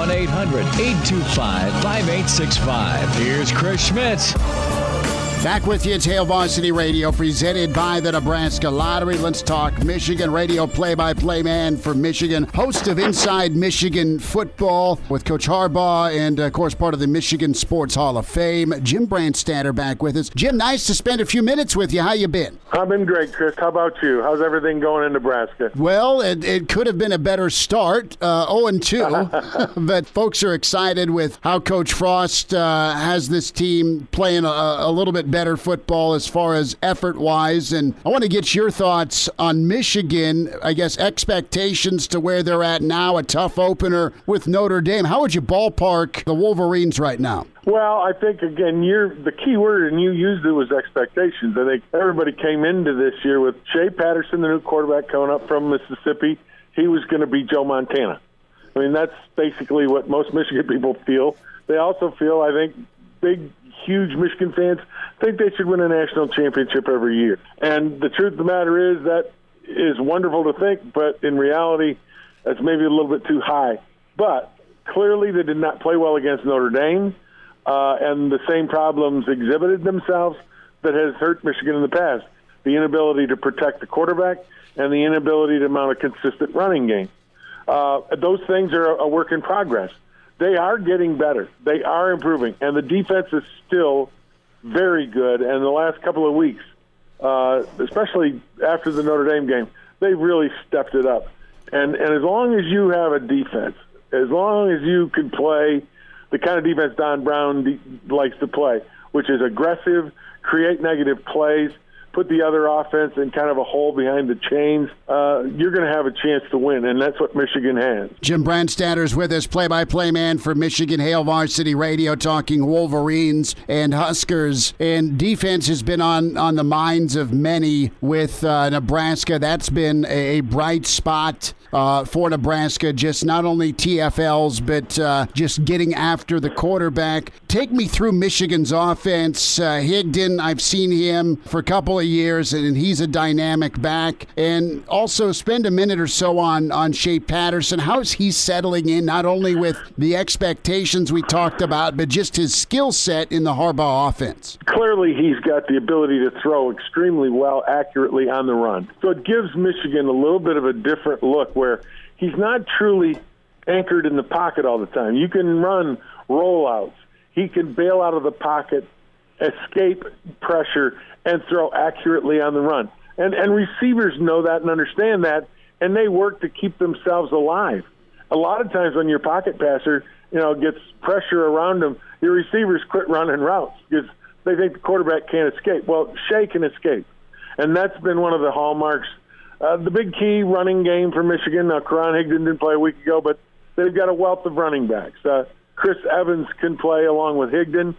1-800-825-5865. Here's Chris Schmitz. Back with you, it's Hail Varsity Radio, presented by the Nebraska Lottery. Let's talk Michigan. Radio play-by-play man for Michigan, host of Inside Michigan Football with Coach Harbaugh, and, of course, part of the Michigan Sports Hall of Fame. Jim Brandstatter back with us. Jim, nice to spend a few minutes with you. How you been? I've been great, Chris. How about you? How's everything going in Nebraska? Well, it could have been a better start, 0-2, but folks are excited with how Coach Frost has this team playing a little bit better football as far as effort-wise. And I want to get your thoughts on Michigan, I guess, expectations to where they're at now, a tough opener with Notre Dame. How would you ballpark the Wolverines right now? Well, I think, again, the key word, and you used it, was expectations. I think everybody came into this year with Shea Patterson, the new quarterback coming up from Mississippi. He was going to be Joe Montana. I mean, that's basically what most Michigan people feel. They also feel, I think, huge Michigan fans think they should win a national championship every year. And the truth of the matter is that is wonderful to think, but in reality, that's maybe a little bit too high. But clearly they did not play well against Notre Dame, and the same problems exhibited themselves that has hurt Michigan in the past. The inability to protect the quarterback and the inability to mount a consistent running game. Those things are a work in progress. They are getting better. They are improving. And the defense is still very good. And the last couple of weeks, especially after the Notre Dame game, they really stepped it up. And as long as you have a defense, as long as you can play the kind of defense Don Brown likes to play, which is aggressive, create negative plays, put the other offense in kind of a hole behind the chains, you're going to have a chance to win, and that's what Michigan has. Jim Brandstatter's with us, play-by-play man for Michigan Hail Varsity Radio, talking Wolverines and Huskers. And defense has been on the minds of many with Nebraska. That's been a bright spot for Nebraska, just not only TFLs, but just getting after the quarterback. Take me through Michigan's offense. Higdon, I've seen him for a couple of years, and he's a dynamic back. And also spend a minute or so on Shea Patterson. How is he settling in, not only with the expectations we talked about, but just his skill set in the Harbaugh offense? Clearly, he's got the ability to throw extremely well, accurately on the run. So it gives Michigan a little bit of a different look where he's not truly anchored in the pocket all the time. You can run rollouts. He can bail out of the pocket, escape pressure, and throw accurately on the run. And receivers know that and understand that, and they work to keep themselves alive. A lot of times when your pocket passer, gets pressure around them, your receivers quit running routes because they think the quarterback can't escape. Well, Shea can escape, and that's been one of the hallmarks. The big key running game for Michigan. Now, Karan Higdon didn't play a week ago, but they've got a wealth of running backs. Chris Evans can play along with Higdon.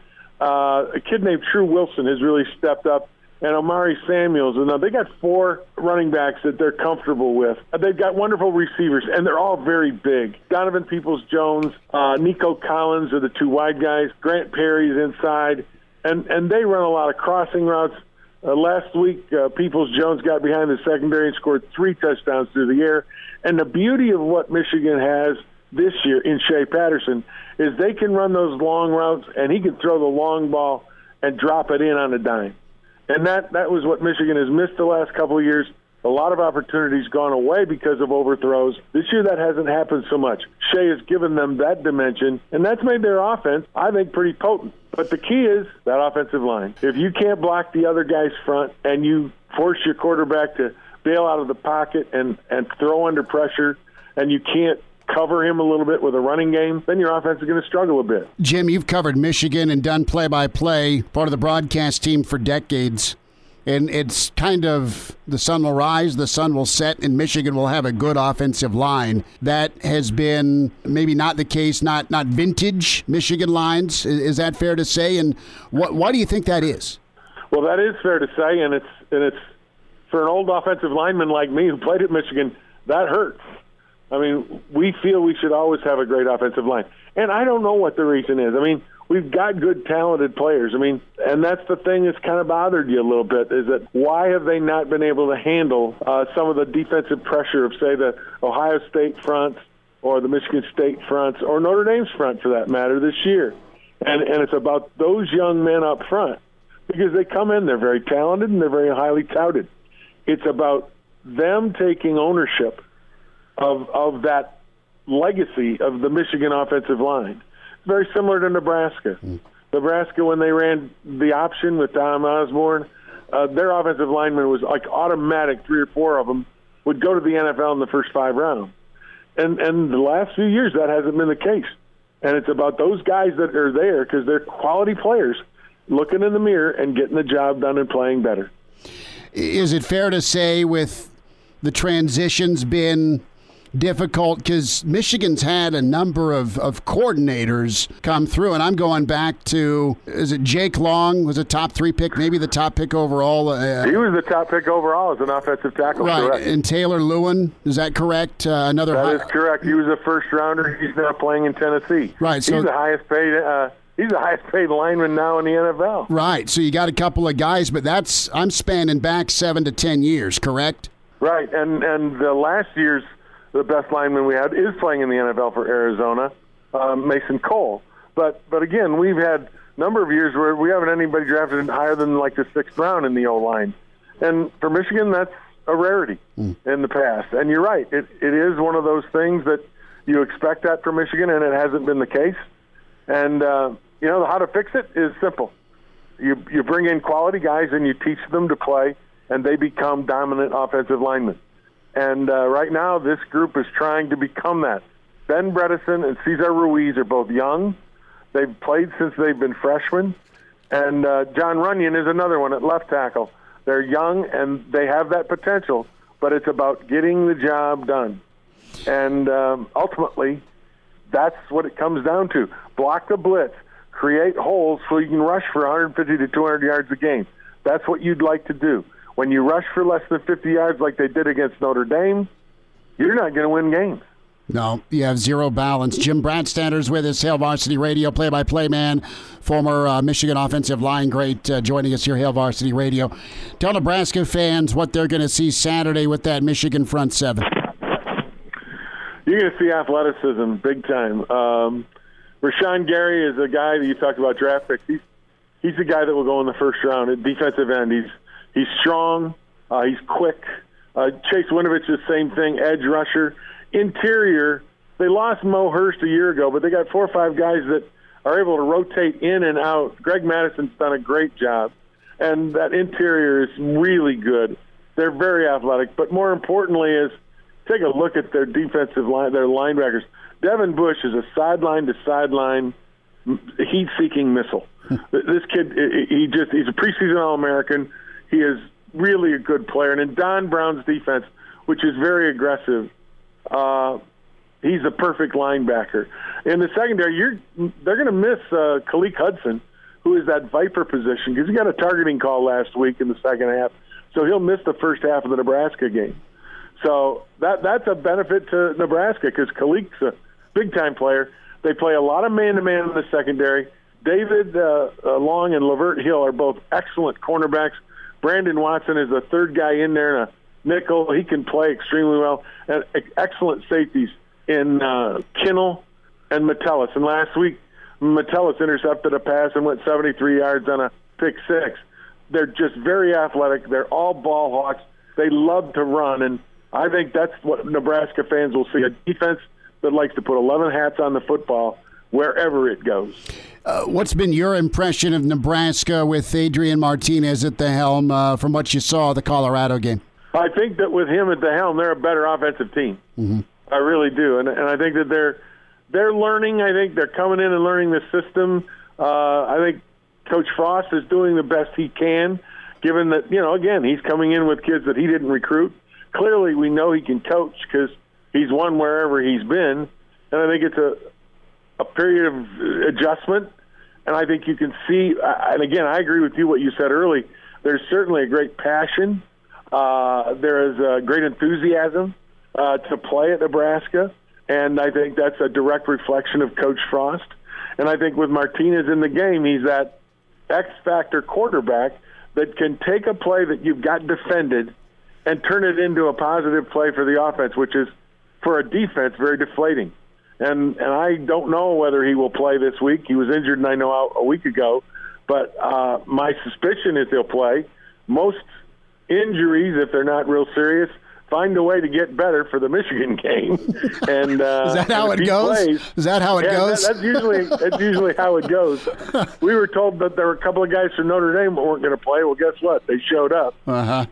A kid named True Wilson has really stepped up, and Omari Samuels. And they got 4 running backs that they're comfortable with. They've got wonderful receivers, and they're all very big. Donovan Peoples-Jones, Nico Collins are the 2 wide guys. Grant Perry's inside, and they run a lot of crossing routes. Last week, Peoples-Jones got behind the secondary and scored 3 touchdowns through the air. And the beauty of what Michigan has this year in Shea Patterson is they can run those long routes, and he can throw the long ball and drop it in on a dime. And that was what Michigan has missed the last couple of years. A lot of opportunities gone away because of overthrows. This year that hasn't happened so much. Shea has given them that dimension, and that's made their offense, I think, pretty potent. But the key is that offensive line. If you can't block the other guy's front and you force your quarterback to bail out of the pocket and throw under pressure, and you can't cover him a little bit with a running game, then your offense is going to struggle a bit. Jim, you've covered Michigan and done play-by-play, part of the broadcast team for decades. And it's kind of the sun will rise, the sun will set, and Michigan will have a good offensive line. That has been maybe not the case, not vintage Michigan lines. Is that fair to say? And why do you think that is? Well, that is fair to say, and it's for an old offensive lineman like me who played at Michigan, that hurts. I mean, we feel we should always have a great offensive line. And I don't know what the reason is. I mean, we've got good, talented players. I mean, and that's the thing that's kind of bothered you a little bit, is that why have they not been able to handle some of the defensive pressure of, say, the Ohio State fronts or the Michigan State fronts or Notre Dame's front, for that matter, this year? And it's about those young men up front because they come in, they're very talented, and they're very highly touted. It's about them taking ownership of that legacy of the Michigan offensive line. It's very similar to Nebraska. Nebraska, when they ran the option with Tom Osborne, their offensive lineman was like automatic. 3 or 4 of them would go to the NFL in the first 5 rounds. And the last few years, that hasn't been the case. And it's about those guys that are there because they're quality players looking in the mirror and getting the job done and playing better. Is it fair to say with the transitions been difficult because Michigan's had a number of coordinators come through, and I'm going back to, is it Jake Long was a top 3 pick, maybe the top pick overall? He was the top pick overall as an offensive tackle, right? Correct. And Taylor Lewin, is that correct? That is correct. He was a first rounder. He's now playing in Tennessee. Right. So he's the highest paid. He's the highest paid lineman now in the NFL. Right. So you got a couple of guys, but I'm spanning back 7 to 10 years, correct? Right. And the last year's the best lineman we had is playing in the NFL for Arizona, Mason Cole. But again, we've had a number of years where we haven't anybody drafted higher than like the 6th round in the O-line. And for Michigan, that's a rarity in the past. And you're right. It is one of those things that you expect that from Michigan, and it hasn't been the case. And, how to fix it is simple. You bring in quality guys and you teach them to play, and they become dominant offensive linemen. And right now, this group is trying to become that. Ben Bredesen and Cesar Ruiz are both young. They've played since they've been freshmen. And John Runyon is another one at left tackle. They're young, and they have that potential, but it's about getting the job done. And ultimately, that's what it comes down to. Block the blitz. Create holes so you can rush for 150 to 200 yards a game. That's what you'd like to do. When you rush for less than 50 yards like they did against Notre Dame, you're not going to win games. No, you have zero balance. Jim Bradstander's with us, Hail Varsity Radio play-by-play man, former Michigan offensive line great, joining us here, Hail Varsity Radio. Tell Nebraska fans what they're going to see Saturday with that Michigan front seven. You're going to see athleticism big time. Rashawn Gary is a guy that you talked about draft picks. He's the guy that will go in the first round at defensive end. He's strong. He's quick. Chase Winovich is the same thing, edge rusher. Interior, they lost Mo Hurst a year ago, but they got 4 or 5 guys that are able to rotate in and out. Greg Madison's done a great job, and that interior is really good. They're very athletic, but more importantly is take a look at their defensive line, their linebackers. Devin Bush is a sideline-to-sideline heat-seeking missile. This kid, he's a preseason All-American. He is really a good player. And in Don Brown's defense, which is very aggressive, he's a perfect linebacker. In the secondary, they're going to miss Khaleke Hudson, who is that Viper position, because he got a targeting call last week in the second half. So he'll miss the first half of the Nebraska game. So that's a benefit to Nebraska because Khaleke's a big-time player. They play a lot of man-to-man in the secondary. David Long and Lavert Hill are both excellent cornerbacks. Brandon Watson is the third guy in there in a nickel. He can play extremely well. And excellent safeties in Kinnell and Metellus. And last week, Metellus intercepted a pass and went 73 yards on a pick six. They're just very athletic. They're all ball hawks. They love to run, and I think that's what Nebraska fans will see, a defense that likes to put 11 hats on the football wherever it goes. What's been your impression of Nebraska with Adrian Martinez at the helm from what you saw of the Colorado game? I think that with him at the helm, they're a better offensive team. Mm-hmm. I really do, and I think that they're learning. I think they're coming in and learning the system. I think Coach Frost is doing the best he can, given that, again, he's coming in with kids that he didn't recruit. Clearly, we know he can coach because he's won wherever he's been, and I think it's a period of adjustment, and I think you can see, and again, I agree with you what you said early, there's certainly a great passion. There is a great enthusiasm to play at Nebraska, and I think that's a direct reflection of Coach Frost. And I think with Martinez in the game, he's that X-factor quarterback that can take a play that you've got defended and turn it into a positive play for the offense, which is, for a defense, very deflating. And I don't know whether he will play this week. He was injured, and I know a week ago. But my suspicion is he'll play. Most injuries, if they're not real serious, find a way to get better for the Michigan game. And is that how it goes? Is that how it goes? That's usually how it goes. We were told that there were a couple of guys from Notre Dame that weren't going to play. Well, guess what? They showed up. Uh-huh.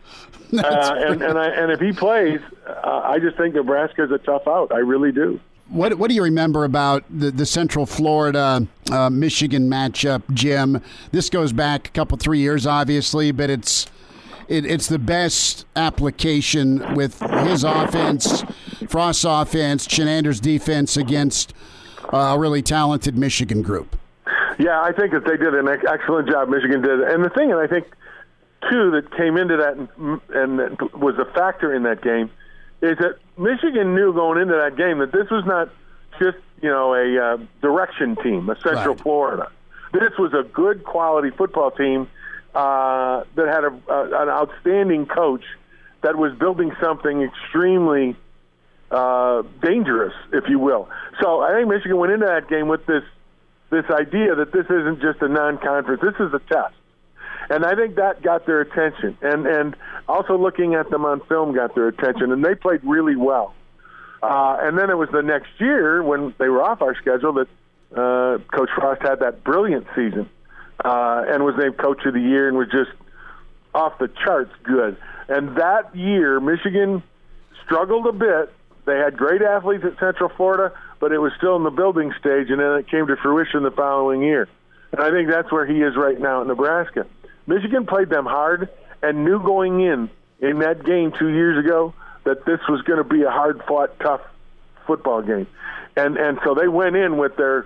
And if he plays, I just think Nebraska is a tough out. I really do. What do you remember about the Central Florida Michigan matchup, Jim? This goes back a couple 3 years, obviously, but it's the best application with his offense, Frost's offense, Chenander's defense against a really talented Michigan group. Yeah, I think that they did an excellent job. Michigan did, and the thing, and I think too, that came into that and that was a factor in that game is that Michigan knew going into that game that this was not just a direction team, a Central Florida. This was a good quality football team that had an outstanding coach that was building something extremely dangerous, if you will. So I think Michigan went into that game with this idea that this isn't just a non-conference. This is a test. And I think that got their attention. And also looking at them on film got their attention. And they played really well. And then it was the next year when they were off our schedule that Coach Frost had that brilliant season and was named Coach of the Year and was just off the charts good. And that year, Michigan struggled a bit. They had great athletes at Central Florida, but it was still in the building stage, and then it came to fruition the following year. And I think that's where he is right now at Nebraska. Michigan played them hard, and knew going in that game 2 years ago that this was going to be a hard-fought, tough football game. And so they went in with where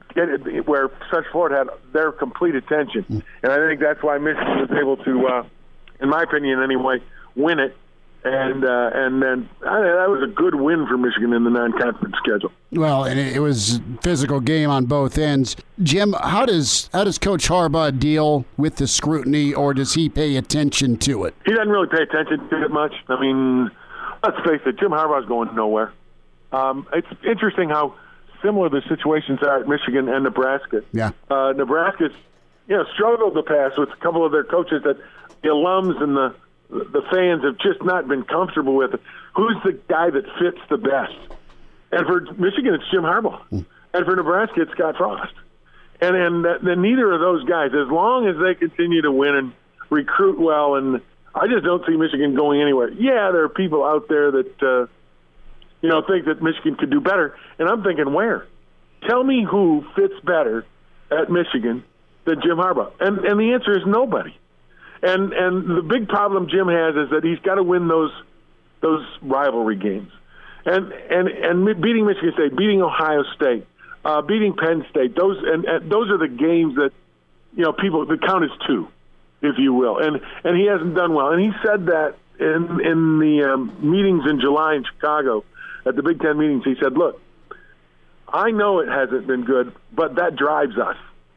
Central Florida had their complete attention. And I think that's why Michigan was able to, in my opinion anyway, win it. And then that was a good win for Michigan in the non-conference schedule. Well, and it was a physical game on both ends. Jim, how does Coach Harbaugh deal with the scrutiny, or does he pay attention to it? He doesn't really pay attention to it much. I mean, let's face it, Jim Harbaugh's going nowhere. It's interesting how similar the situations are at Michigan and Nebraska. Yeah. Nebraska's struggled to pass with a couple of their coaches that the alums and the fans have just not been comfortable with it. Who's the guy that fits the best? And for Michigan, it's Jim Harbaugh. And for Nebraska, it's Scott Frost. And neither of those guys, as long as they continue to win and recruit well, and I just don't see Michigan going anywhere. Yeah, there are people out there that think that Michigan could do better, and I'm thinking, where? Tell me who fits better at Michigan than Jim Harbaugh. And the answer is nobody. And the big problem Jim has is that he's got to win those rivalry games, and beating Michigan State, beating Ohio State, beating Penn State. Those are the games that people that count as two, if you will. And he hasn't done well. And he said that in the meetings in July in Chicago at the Big Ten meetings. He said, "Look, I know it hasn't been good, but that drives us."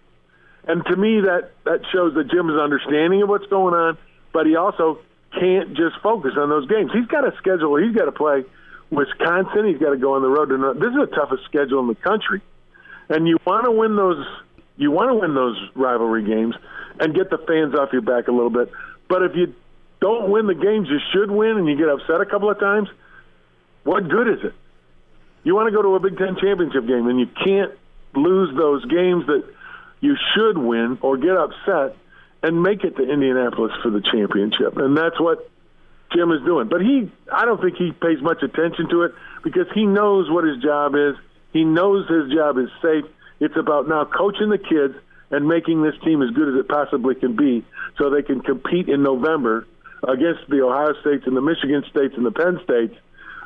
And to me, that shows that Jim is understanding of what's going on, but he also can't just focus on those games. He's got a schedule. He's got to play Wisconsin. He's got to go on the road to. This is the toughest schedule in the country, and you want to win those. You want to win those rivalry games and get the fans off your back a little bit. But if you don't win the games you should win, and you get upset a couple of times, what good is it? You want to go to a Big Ten championship game, and you can't lose those games that you should win or get upset and make it to Indianapolis for the championship. And that's what Jim is doing. But I don't think he pays much attention to it because he knows what his job is. He knows his job is safe. It's about now coaching the kids and making this team as good as it possibly can be so they can compete in November against the Ohio States and the Michigan States and the Penn States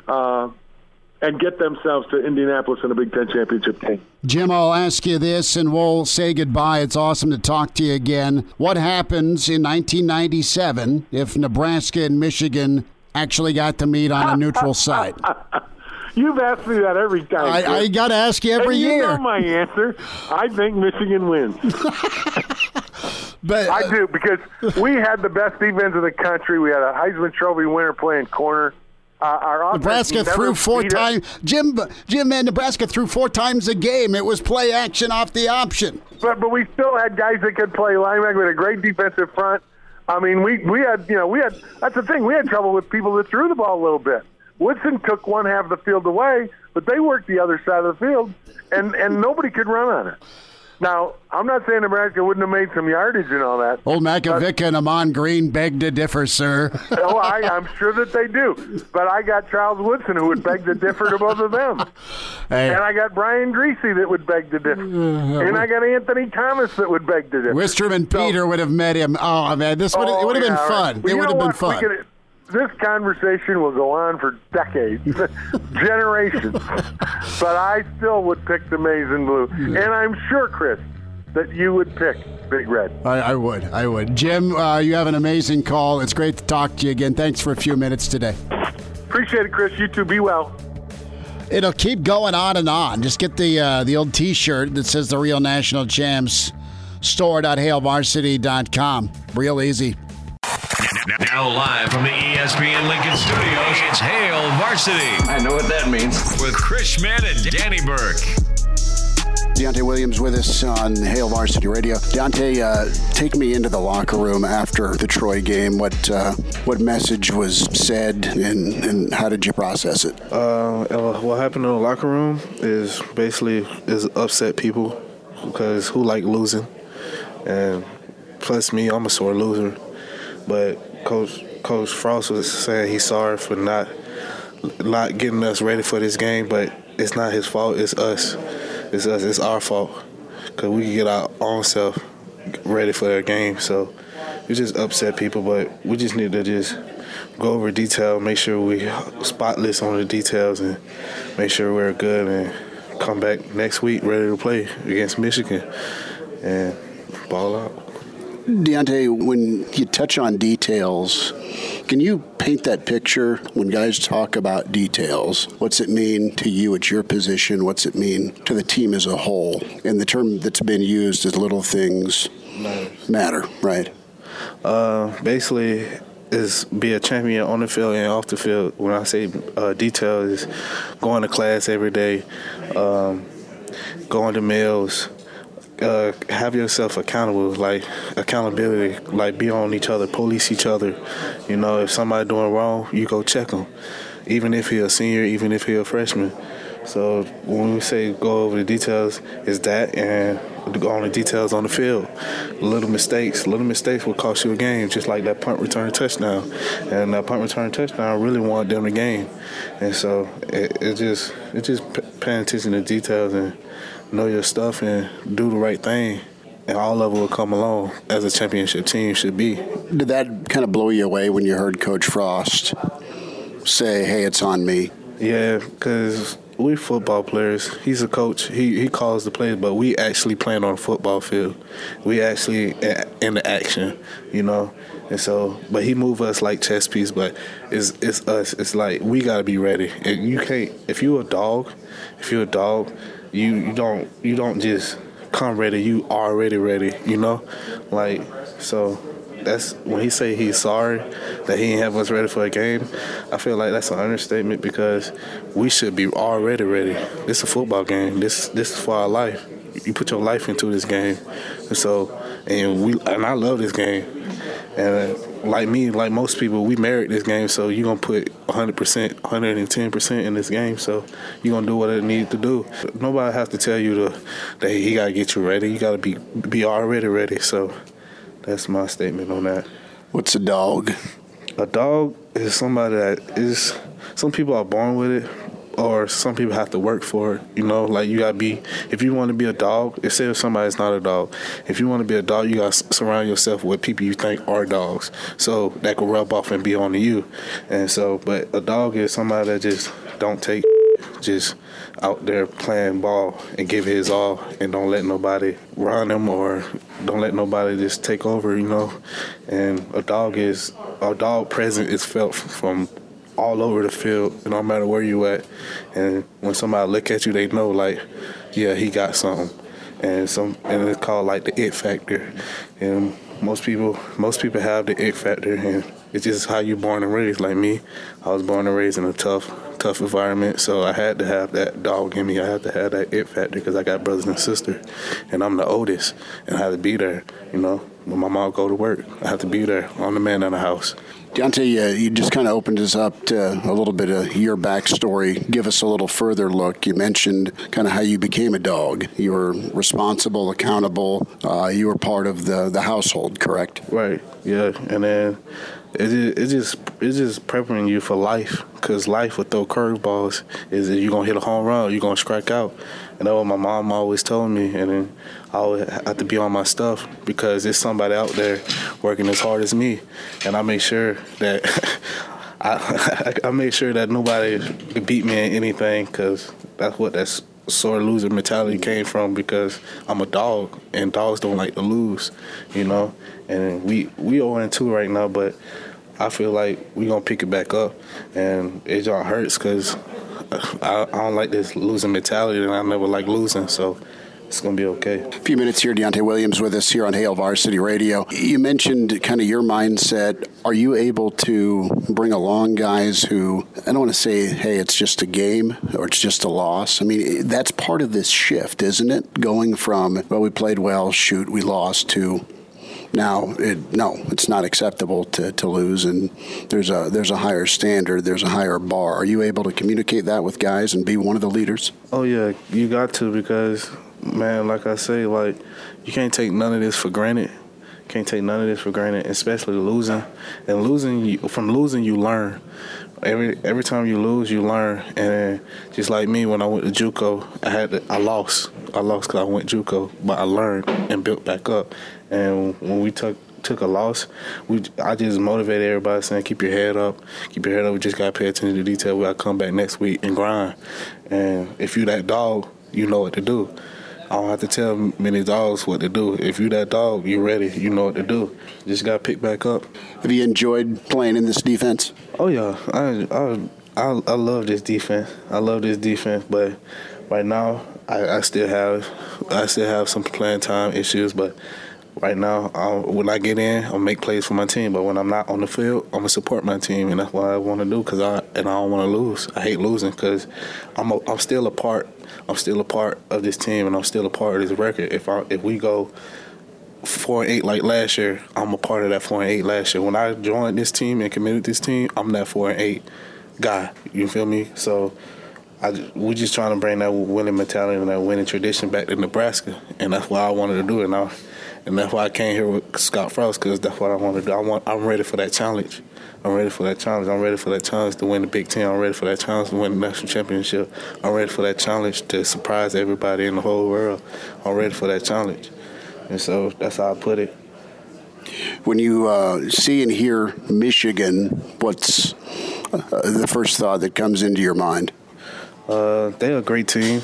and get themselves to Indianapolis in a Big Ten championship game. Jim, I'll ask you this, and we'll say goodbye. It's awesome to talk to you again. What happens in 1997 if Nebraska and Michigan actually got to meet on a neutral site? You've asked me that every time. I got to ask you every year. You know my answer. I think Michigan wins. But I do, because we had the best defense in the country. We had a Heisman Trophy winner playing corner. Our Nebraska threw 4 times. Jim, man, Nebraska threw 4 times a game. It was play action off the option. But we still had guys that could play linebacker. We had a great defensive front. I mean, we had that's the thing. We had trouble with people that threw the ball a little bit. Woodson took one half of the field away, but they worked the other side of the field, and nobody could run on it. Now, I'm not saying Nebraska wouldn't have made some yardage and all that. Old Makovic and Amon Green beg to differ, sir. Oh, I'm sure that they do. But I got Charles Woodson who would beg to differ to both of them. Hey. And I got Brian Greasy that would beg to differ. And I got Anthony Thomas that would beg to differ. Wistrom and Peter would have met him. Oh, man, it would have been fun. Well, it would have been fun. This conversation will go on for decades, generations. But I still would pick the Maize and Blue. And I'm sure, Chris, that you would pick Big Red. I would. Jim, you have an amazing call. It's great to talk to you again. Thanks for a few minutes today. Appreciate it, Chris. You too. Be well. It'll keep going on and on. Just get the old T-shirt that says The Real National Champs. Store.HailVarsity.com. Real easy. Now live from the ESPN Lincoln Studios, it's Hail Varsity. I know what that means. With Chris Schmidt and Danny Burke. Deontay Williams with us on Hail Varsity Radio. Deontay, take me into the locker room after the Troy game. What message was said and how did you process it? What happened in the locker room is basically upset people because who like losing, and plus me, I'm a sore loser. But Coach Frost was saying he's sorry for not getting us ready for this game, but it's not his fault. It's us. It's our fault because we can get our own self ready for their game. So just upset people. But we just need to just go over detail, make sure we spotless on the details, and make sure we're good and come back next week ready to play against Michigan and ball out. Deontay, when you touch on details, can you paint that picture when guys talk about details? What's it mean to you at your position? What's it mean to the team as a whole? And the term that's been used is little things matter, right? Basically, is be a champion on the field and off the field. When I say detail, is going to class every day, going to meals, have yourself accountable, like accountability, like be on each other, police each other. You know, if somebody doing wrong, you go check them, even if he's a senior, even if he's a freshman. So when we say go over the details, is that and go on the details on the field. Little mistakes will cost you a game, just like that punt return touchdown. And that punt return touchdown really won them the game. And so it just paying attention to details and know your stuff and do the right thing. And all of it will come along as a championship team should be. Did that kind of blow you away when you heard Coach Frost say, hey, it's on me? Yeah, because we football players. He's a coach. He calls the plays, but we actually playing on a football field. We actually in the action, you know. And so, but he move us like chess piece. But it's us. It's like we gotta be ready. And you can't. If you're a dog, you don't just come ready. You already ready. You know, like so. That's when he say he's sorry that he didn't have us ready for a game. I feel like that's an understatement because we should be already ready. This is a football game. This is for our life. You put your life into this game, and I love this game. And like me, like most people, we married this game. So you're gonna put 100%, 110% in this game. So you're gonna do what it needs to do. Nobody has to tell you that he gotta get you ready. You gotta be already ready. So. That's my statement on that. What's a dog? A dog is somebody that is. Some people are born with it, or some people have to work for it. You know, like you gotta be. If you want to be a dog, instead of somebody's not a dog. If you want to be a dog, you gotta surround yourself with people you think are dogs, so that can rub off and be on you. And so, but a dog is somebody that just don't take. Just out there playing ball and give his all and don't let nobody run him or don't let nobody just take over, you know. And a dog presence is felt from all over the field, no matter where you at. And when somebody look at you, they know like, yeah, he got something. And it's called like the it factor. And most people have the it factor, and it's just how you're born and raised. Like me, I was born and raised in a tough environment, so I had to have that dog in me. I had to have that it factor because I got brothers and sisters, and I'm the oldest, and I had to be there. You know, when my mom go to work, I have to be there. I'm the man in the house. Deontay, you just kind of opened us up to a little bit of your backstory. Give us a little further look. You mentioned kind of how you became a dog. You were responsible, accountable. You were part of the household, correct? Right. Yeah, and then it's just preparing you for life, because life will throw curveballs. Is that you're gonna hit a home run, you're gonna strike out, and that's what my mom always told me. And then I always have to be on my stuff because there's somebody out there working as hard as me, and I make sure that I make sure that nobody can beat me in anything, because that's what that sore loser mentality came from, because I'm a dog and dogs don't like to lose, you know. And we 0-2 right now, but I feel like we're going to pick it back up, and it just hurts because I don't like this losing mentality, and I never like losing, so it's going to be okay. A few minutes here, Deontay Williams with us here on Hail Varsity Radio. You mentioned kind of your mindset. Are you able to bring along guys who, I don't want to say, hey, it's just a game or it's just a loss. I mean, that's part of this shift, isn't it? Going from, well, we played well, shoot, we lost, to now, it's not acceptable to lose, and there's a higher standard, there's a higher bar. Are you able to communicate that with guys and be one of the leaders? Oh, yeah, you got to, because, man, like I say, like, you can't take none of this for granted. Can't take none of this for granted, especially losing. And from losing, you learn. Every time you lose, you learn. And just like me, when I went to JUCO, I lost because I went JUCO, but I learned and built back up. And when we took took a loss, I just motivated everybody saying, keep your head up. Keep your head up. We just got to pay attention to detail. We got to come back next week and grind. And if you that dog, you know what to do. I don't have to tell many dogs what to do. If you that dog, you're ready. You know what to do. Just got to pick back up. Have you enjoyed playing in this defense? Oh, yeah. I love this defense. I love this defense, but right now I still have some playing time issues. But right now, when I get in, I'll make plays for my team. But when I'm not on the field, I'm gonna support my team, and that's what I want to do. I don't want to lose. I hate losing because I'm still a part. I'm still a part of this team, and I'm still a part of this record. If we go 4-8 like last year, I'm a part of that 4-8 last year. When I joined this team and committed this team, I'm that 4-8 guy. You feel me? So we just trying to bring that winning mentality and that winning tradition back to Nebraska, and that's why I wanted to do it now. And that's why I came here with Scott Frost, because that's what I want to do. I'm ready for that challenge. I'm ready for that challenge. I'm ready for that challenge to win the Big Ten. I'm ready for that challenge to win the national championship. I'm ready for that challenge to surprise everybody in the whole world. I'm ready for that challenge. And so that's how I put it. When you see and hear Michigan, what's the first thought that comes into your mind? They're a great team,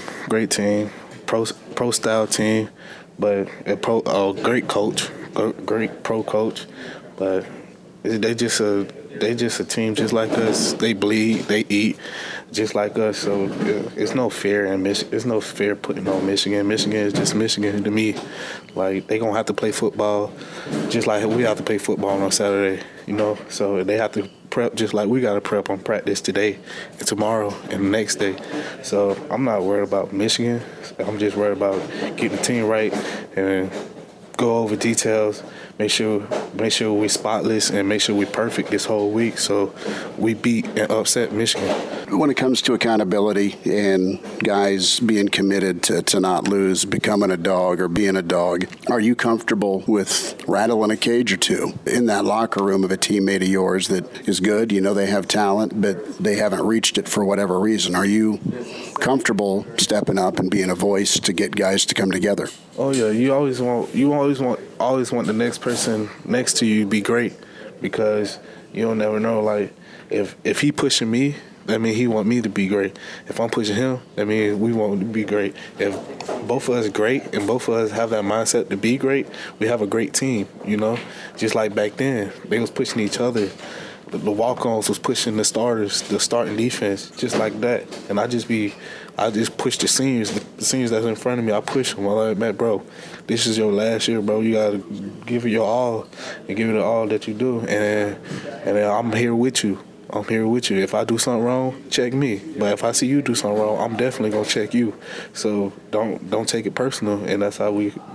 pro-style team, but a great coach, great pro coach. But they just a team just like us. They bleed, they eat just like us. So it's no fear in Michigan. It's no fear putting on Michigan. Michigan is just Michigan to me. Like, they gonna have to play football just like we have to play football on Saturday, you know. So they have to prep just like we got to prep on practice today and tomorrow and the next day. So I'm not worried about Michigan. I'm just worried about getting the team right and go over details, make sure we spotless and make sure we perfect this whole week so we beat and upset Michigan. When it comes to accountability and guys being committed to not lose, becoming a dog or being a dog, are you comfortable with rattling a cage or two in that locker room of a teammate of yours that is good? You know they have talent, but they haven't reached it for whatever reason. Are you comfortable stepping up and being a voice to get guys to come together? Oh yeah, you always want the next person next to you to be great, because you don't never know. Like if he pushing me, that means he want me to be great. If I'm pushing him, that means we want to be great. If both of us great and both of us have that mindset to be great, we have a great team. You know, just like back then, they was pushing each other. The walk-ons was pushing the starters, the starting defense, just like that. And I just push the seniors that's in front of me. I push them. I'm like, man, bro, this is your last year, bro. You gotta give it your all and give it all that you do. And then I'm here with you. I'm here with you. If I do something wrong, check me. But if I see you do something wrong, I'm definitely gonna check you. So don't take it personal. And that's how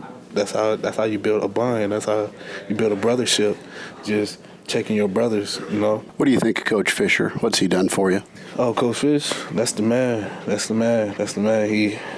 you build a bond. That's how you build a brothership. Just checking your brothers, you know. What do you think of Coach Fisher? What's he done for you? Oh, Coach Fish, that's the man. That's the man. That's the man.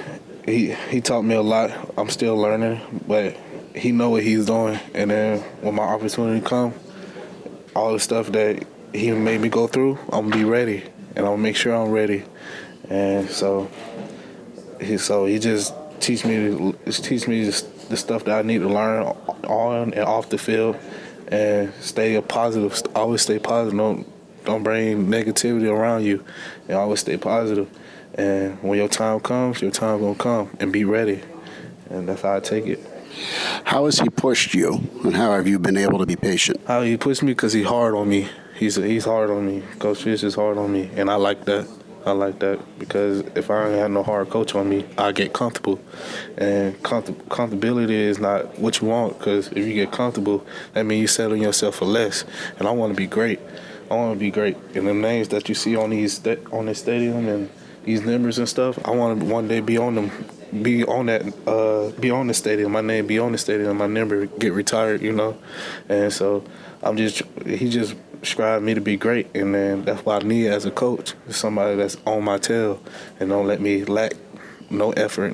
He taught me a lot. I'm still learning, but he know what he's doing. And then when my opportunity come, all the stuff that he made me go through, I'm gonna be ready, and I'm gonna make sure I'm ready. And so he just teach me the stuff that I need to learn on and off the field. And stay positive. Always stay positive. Don't bring negativity around you. And always stay positive. And when your time comes, your time gonna come. And be ready. And that's how I take it. How has he pushed you, and how have you been able to be patient? How he pushed me? Because he's hard on me. He's hard on me. Coach Fish is hard on me, and I like that. I like that because if I don't have no hard coach on me, I get comfortable. And comfortability is not what you want, because if you get comfortable, that means you settle yourself for less. And I want to be great. I want to be great. And the names that you see on this stadium and these numbers and stuff, I want to one day be on them, be on the stadium. My name be on the stadium. My number get retired, you know. And so he just described me to be great, and then that's what I need as a coach, is somebody that's on my tail and don't let me lack no effort,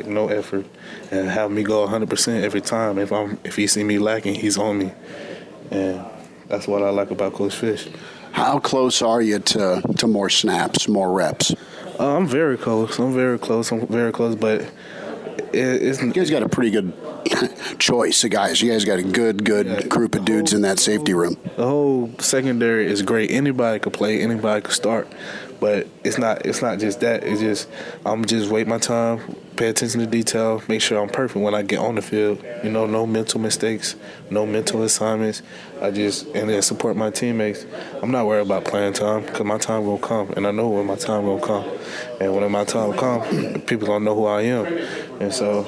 and have me go 100% every time. If he see me lacking, he's on me, and that's what I like about Coach Fish. How close are you to more snaps, more reps? I'm very close. But you guys got a pretty good choice of guys. You guys got a good group of dudes in that safety room. The whole secondary is great. Anybody could play. Anybody could start. But it's not just that. It's just I'm just wait my time, pay attention to detail, make sure I'm perfect when I get on the field. No mental mistakes, no mental assignments. And then support my teammates. I'm not worried about playing time because my time will come, and I know when my time will come. And when my time come, people don't know who I am, and so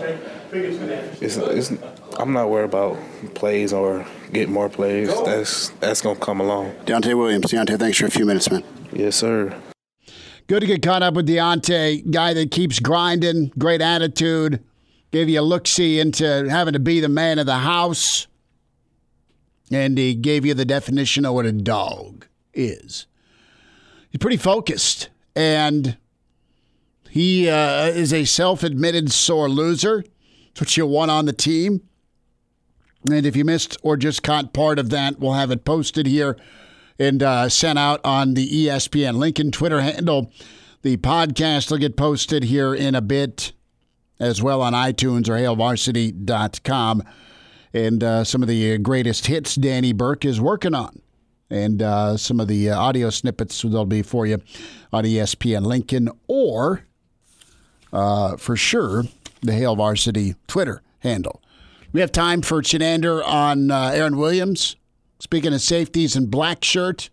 I'm not worried about plays or getting more plays. That's gonna come along. Deontay Williams. Deontay, thanks for a few minutes, man. Yes, sir. Good to get caught up with Deontay, guy that keeps grinding, great attitude, gave you a look-see into having to be the man of the house, and he gave you the definition of what a dog is. He's pretty focused, and he is a self-admitted sore loser. That's what you want on the team. And if you missed or just caught part of that, we'll have it posted here and sent out on the ESPN Lincoln Twitter handle. The podcast will get posted here in a bit as well on iTunes or HailVarsity.com. And some of the greatest hits Danny Burke is working on. And some of the audio snippets they'll be for you on ESPN Lincoln or, for sure, the Hail Varsity Twitter handle. We have time for Chenander on Aaron Williams. Speaking of safeties and black shirt.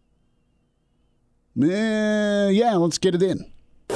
Yeah, let's get it in.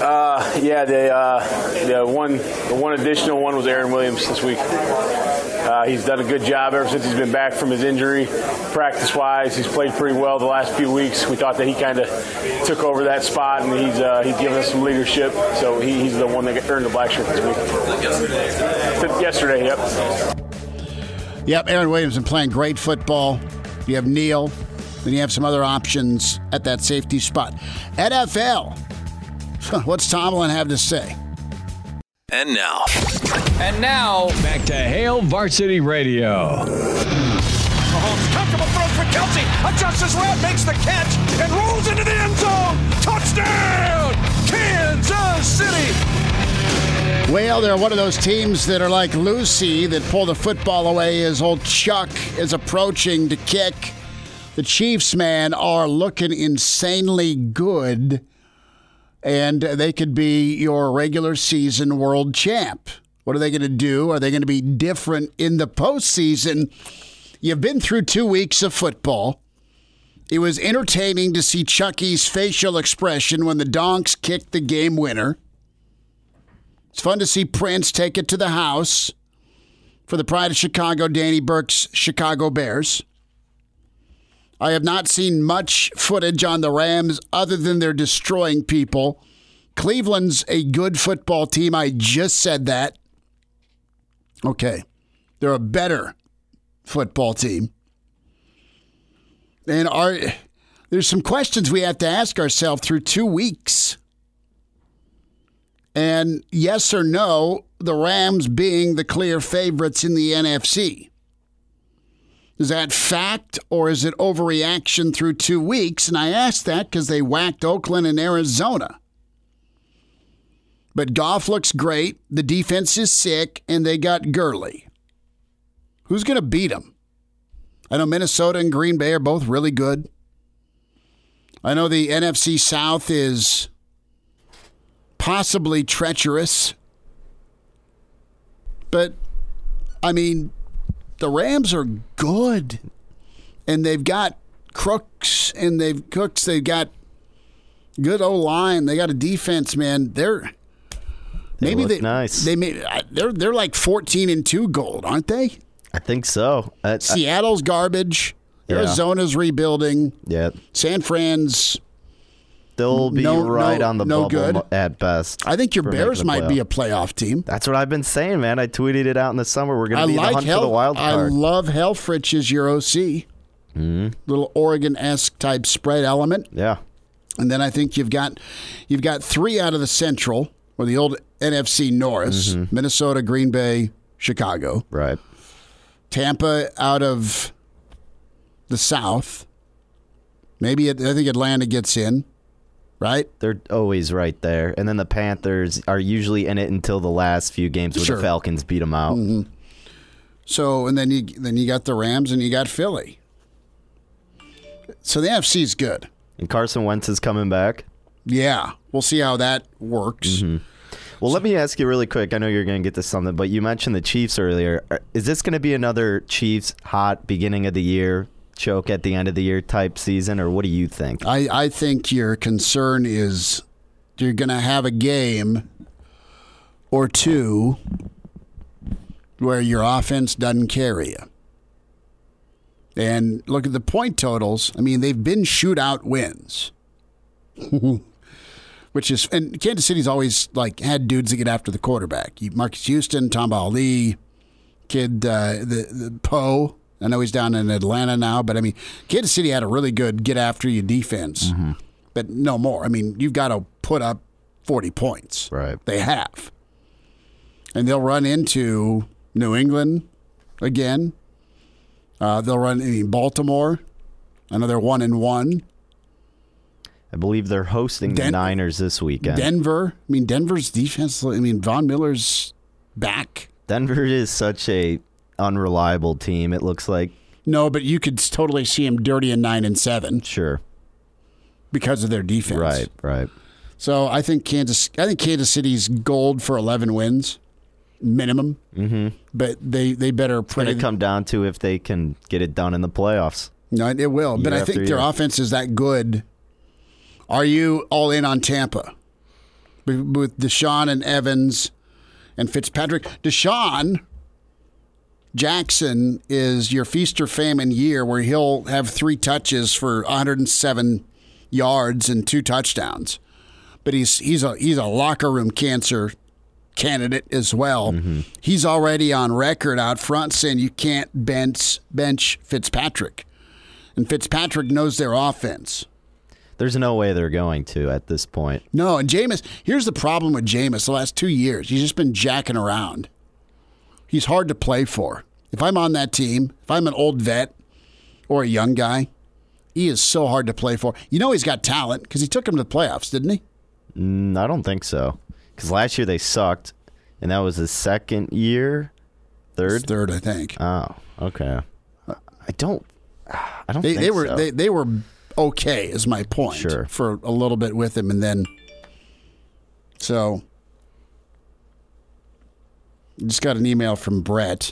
The one additional one was Aaron Williams this week. He's done a good job ever since he's been back from his injury. Practice-wise, he's played pretty well the last few weeks. We thought that he kind of took over that spot, and he's given us some leadership. So he's the one that earned the black shirt this week. Yesterday, yep. Yep, Aaron Williams been playing great football. You have Neal, then you have some other options at that safety spot. NFL. What's Tomlin have to say? And now, back to Hail Varsity Radio. Mahomes, comfortable throw for Kelsey. Adjusts his route, makes the catch, and rolls into the end zone. Touchdown, Kansas City. Well, they're one of those teams that are like Lucy that pull the football away as old Chuck is approaching to kick. The Chiefs, man, are looking insanely good, and they could be your regular season world champ. What are they going to do? Are they going to be different in the postseason? You've been through 2 weeks of football. It was entertaining to see Chucky's facial expression when the Donks kicked the game winner. It's fun to see Prince take it to the house for the pride of Chicago, Danny Burke's Chicago Bears. I have not seen much footage on the Rams other than they're destroying people. Cleveland's a good football team. I just said that. Okay. They're a better football team. And there's some questions we have to ask ourselves through 2 weeks. And yes or no, the Rams being the clear favorites in the NFC. Is that fact or is it overreaction through 2 weeks? And I ask that because they whacked Oakland and Arizona. But Goff looks great, the defense is sick, and they got Gurley. Who's going to beat them? I know Minnesota and Green Bay are both really good. I know the NFC South is possibly treacherous. But, I mean, the Rams are good. And they've got Crooks and they've got good O-line. They got a defense, man. They're like 14-2 gold, aren't they? I think so. Seattle's garbage. Yeah. Arizona's rebuilding. Yeah. San Fran's they'll be on the bubble good. At best. I think your Bears might be a playoff team. That's what I've been saying, man. I tweeted it out in the summer. We're going to be in the hunt for the wild card. I love Helfrich as your OC. Mm-hmm. Little Oregon-esque type spread element. Yeah. And then I think you've got 3 out of the Central, or the old NFC North, Minnesota, Green Bay, Chicago. Right. Tampa out of the South. Maybe I think Atlanta gets in, right? They're always right there. And then the Panthers are usually in it until the last few games where the Falcons beat them out. Mm-hmm. So, and then you got the Rams and you got Philly. So the AFC's good. And Carson Wentz is coming back. Yeah, we'll see how that works. Mm-hmm. Well, let me ask you really quick. I know you're going to get to something, but you mentioned the Chiefs earlier. Is this going to be another Chiefs hot beginning of the year, choke at the end of the year type season, or what do you think? I think your concern is you're going to have a game or two where your offense doesn't carry you. And look at the point totals. I mean, they've been shootout wins. Which is, and Kansas City's always like had dudes that get after the quarterback. Marcus Houston, Tamba Ali, the Poe. I know he's down in Atlanta now, but I mean, Kansas City had a really good get after you defense, but no more. I mean, you've got to put up 40 points. Right. They have, and they'll run into New England again. They'll run Baltimore. I know they're 1-1. I believe they're hosting the Niners this weekend. Denver. I mean, Denver's defense. I mean, Von Miller's back. Denver is such a unreliable team, it looks like. No, but you could totally see them dirty in 9-7. Sure. Because of their defense. Right. So I think Kansas City's gold for 11 wins. Minimum. Mm-hmm. But they better It's going to come down to if they can get it done in the playoffs. No, it will. But I think their offense is that good. Are you all in on Tampa? With Deshaun and Evans and Fitzpatrick. Deshaun Jackson is your feast or famine year where he'll have 3 touches for 107 yards and 2 touchdowns. But he's a locker room cancer candidate as well. Mm-hmm. He's already on record out front saying you can't bench Fitzpatrick. And Fitzpatrick knows their offense. There's no way they're going to at this point. No, and Jameis, here's the problem with Jameis the last 2 years. He's just been jacking around. He's hard to play for. If I'm on that team, if I'm an old vet or a young guy, he is so hard to play for. You know he's got talent because he took him to the playoffs, didn't he? I don't think so. Because last year they sucked, and that was his second year? Third? Third, I think. Oh, okay. I don't think so. They were okay, is my point. Sure. For a little bit with him, and then so just got an email from Brett.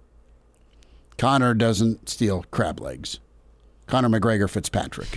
Connor doesn't steal crab legs. Conor McGregor Fitzpatrick.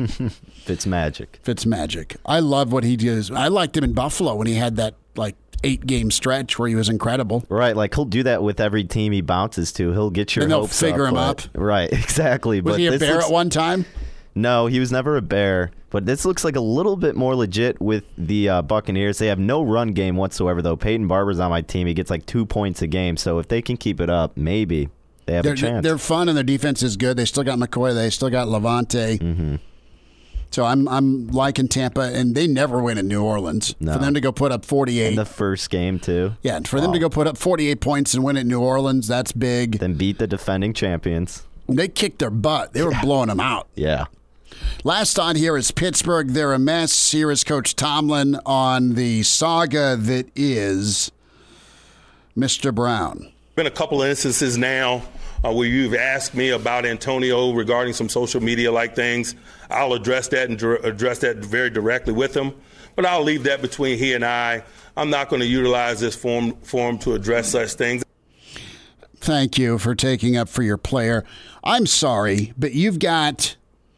Fitzmagic. I love what he does. I liked him in Buffalo when he had that 8-game stretch where he was incredible. Right, he'll do that with every team he bounces to. He'll get your hopes up. And they'll figure him up. Right, exactly. Was he a Bear at one time? No, he was never a Bear. But this looks like a little bit more legit with the Buccaneers. They have no run game whatsoever, though. Peyton Barber's on my team. He gets 2 points a game. So if they can keep it up, maybe they have a chance. They're fun, and their defense is good. They still got McCoy. They still got Levante. Mm-hmm. So I'm liking Tampa, and they never win in New Orleans. No. For them to go put up 48. In the first game, too. Yeah, and for them to go put up 48 points and win at New Orleans, that's big. Then beat the defending champions. They kicked their butt. They were blowing them out. Yeah. Last on here is Pittsburgh. They're a mess. Here is Coach Tomlin on the saga that is Mr. Brown. Been a couple of instances now where you've asked me about Antonio regarding some social media-like things. I'll address that and address that very directly with him. But I'll leave that between he and I. I'm not going to utilize this forum to address such things. Thank you for taking up for your player. I'm sorry, but you've got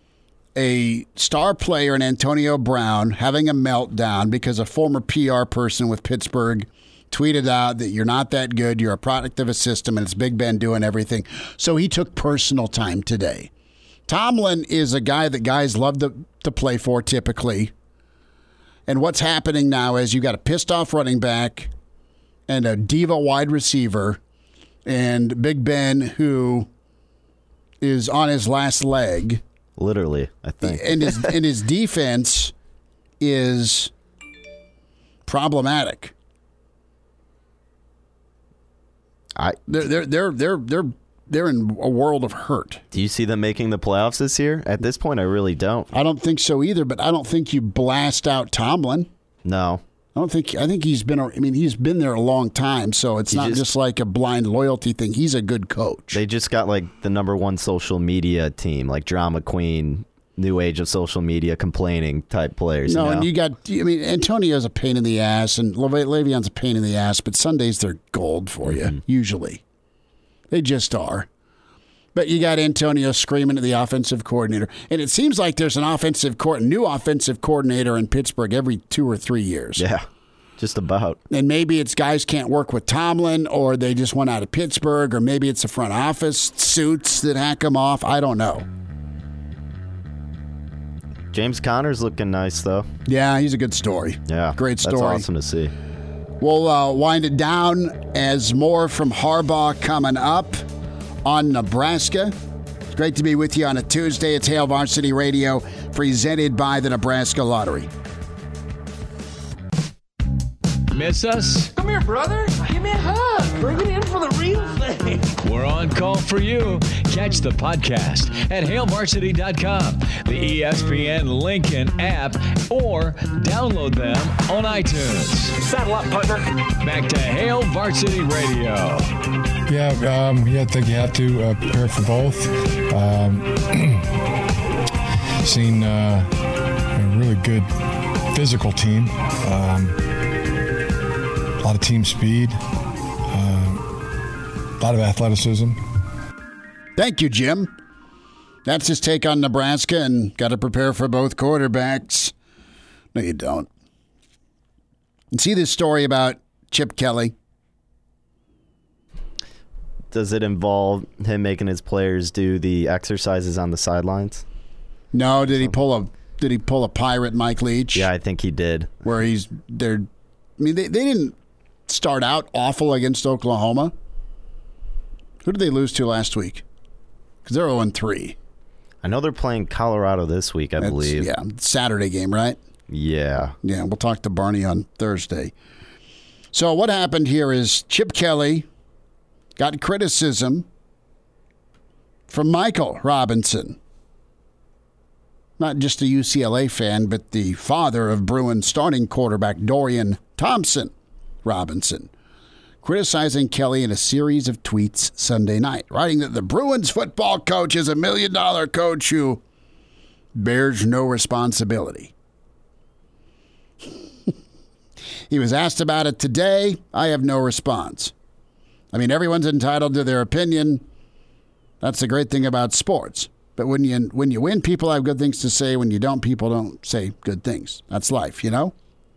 a star player in Antonio Brown having a meltdown because a former PR person with Pittsburgh tweeted out that you're not that good, you're a product of a system, and it's Big Ben doing everything. So he took personal time today. Tomlin is a guy that guys love to play for typically. And what's happening now is you've got a pissed-off running back and a diva wide receiver and Big Ben, who is on his last leg. Literally, I think. And his defense is problematic. They're in a world of hurt. Do you see them making the playoffs this year? At this point, I really don't. I don't think so either, but I don't think you blast out Tomlin. No. I think he's been there a long time, so it's not just like a blind loyalty thing. He's a good coach. They just got like the #1 social media team, like drama queen, new age of social media complaining type players. No, and you got, Antonio's a pain in the ass, and Le'Veon's a pain in the ass, but Sundays they're gold for you, usually. They just are. But you got Antonio screaming at the offensive coordinator. And it seems like there's an new offensive coordinator in Pittsburgh every 2 or 3 years. Yeah, just about. And maybe it's guys can't work with Tomlin, or they just went out of Pittsburgh, or maybe it's the front office suits that hack them off. I don't know. James Conner's looking nice, though. Yeah, he's a good story. Yeah, great story. That's awesome to see. We'll wind it down as more from Harbaugh coming up on Nebraska. It's great to be with you on a Tuesday. It's Hail Varsity Radio, presented by the Nebraska Lottery. Miss us? Come here, brother. Give me a hug. Bring it in for the real thing. We're on call for you. Catch the podcast at hailvarsity.com, the ESPN Lincoln app, or download them on iTunes. Saddle up, partner. Back to Hail Varsity Radio. Yeah, I think you have to prepare for both. Seen a really good physical team. A lot of team speed, a lot of athleticism. Thank you, Jim. That's his take on Nebraska, and got to prepare for both quarterbacks. No, you don't. And see this story about Chip Kelly? Does it involve him making his players do the exercises on the sidelines? No. Did he pull a pirate Mike Leach? Yeah, I think he did. Where they didn't start out awful against Oklahoma. Who did they lose to last week? Because they're 0-3. I know they're playing Colorado this week, I believe. Yeah, Saturday game, right? Yeah. Yeah, we'll talk to Barney on Thursday. So what happened here is Chip Kelly got criticism from Michael Robinson. Not just a UCLA fan, but the father of Bruins starting quarterback Dorian Thompson Robinson, criticizing Kelly in a series of tweets Sunday night, writing that the Bruins football coach is $1 million coach who bears no responsibility. He was asked about it today. I have no response. I mean, everyone's entitled to their opinion. That's the great thing about sports. But when you win, people have good things to say. When you don't, people don't say good things. That's life, you know?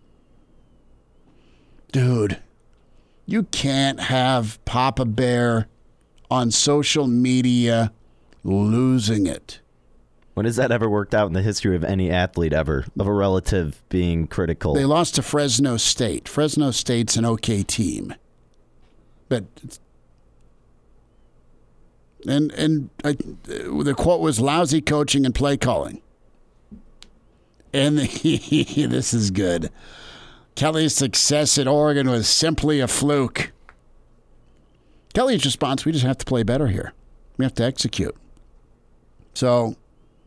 Dude, you can't have Papa Bear on social media losing it. When has that ever worked out in the history of any athlete ever, of a relative being critical? They lost to Fresno State. Fresno State's an okay team. But the quote was lousy coaching and play calling. And this is good. Kelly's success at Oregon was simply a fluke. Kelly's response, we just have to play better here. We have to execute. So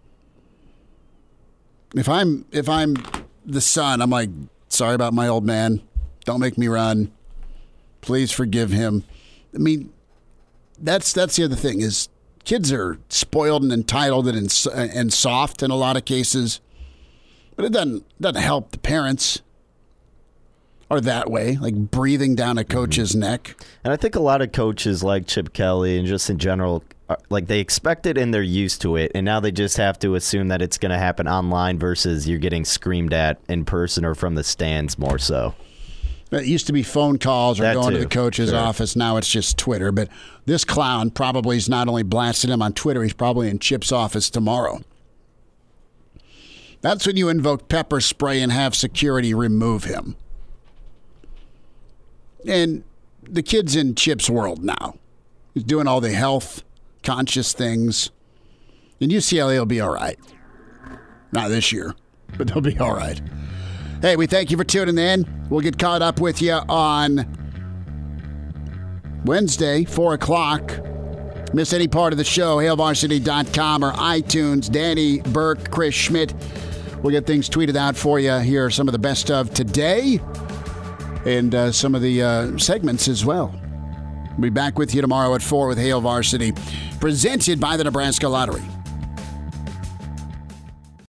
if I'm the son, I'm like, sorry about my old man. Don't make me run. Please forgive him. I mean, that's the other thing is kids are spoiled and entitled and soft in a lot of cases, but it doesn't help the parents are that way, like breathing down a coach's neck. And I think a lot of coaches like Chip Kelly and just in general, like they expect it and they're used to it, and now they just have to assume that it's going to happen online versus you're getting screamed at in person or from the stands more so. It used to be phone calls or That going to too. the coach's Sure. office. Now it's just Twitter. But this clown probably is not only blasting him on Twitter, he's probably in Chip's office tomorrow. That's when you invoke pepper spray and have security remove him. And the kid's in Chip's world now. He's doing all the health conscious things. And UCLA will be all right. Not this year, but they'll be all right. Hey, we thank you for tuning in. We'll get caught up with you on Wednesday, 4 o'clock. Miss any part of the show, hailvarsity.com or iTunes. Danny Burke, Chris Schmidt. We'll get things tweeted out for you. Here are some of the best of today. and some of the segments as well. We'll be back with you tomorrow at 4 with Hail Varsity, presented by the Nebraska Lottery.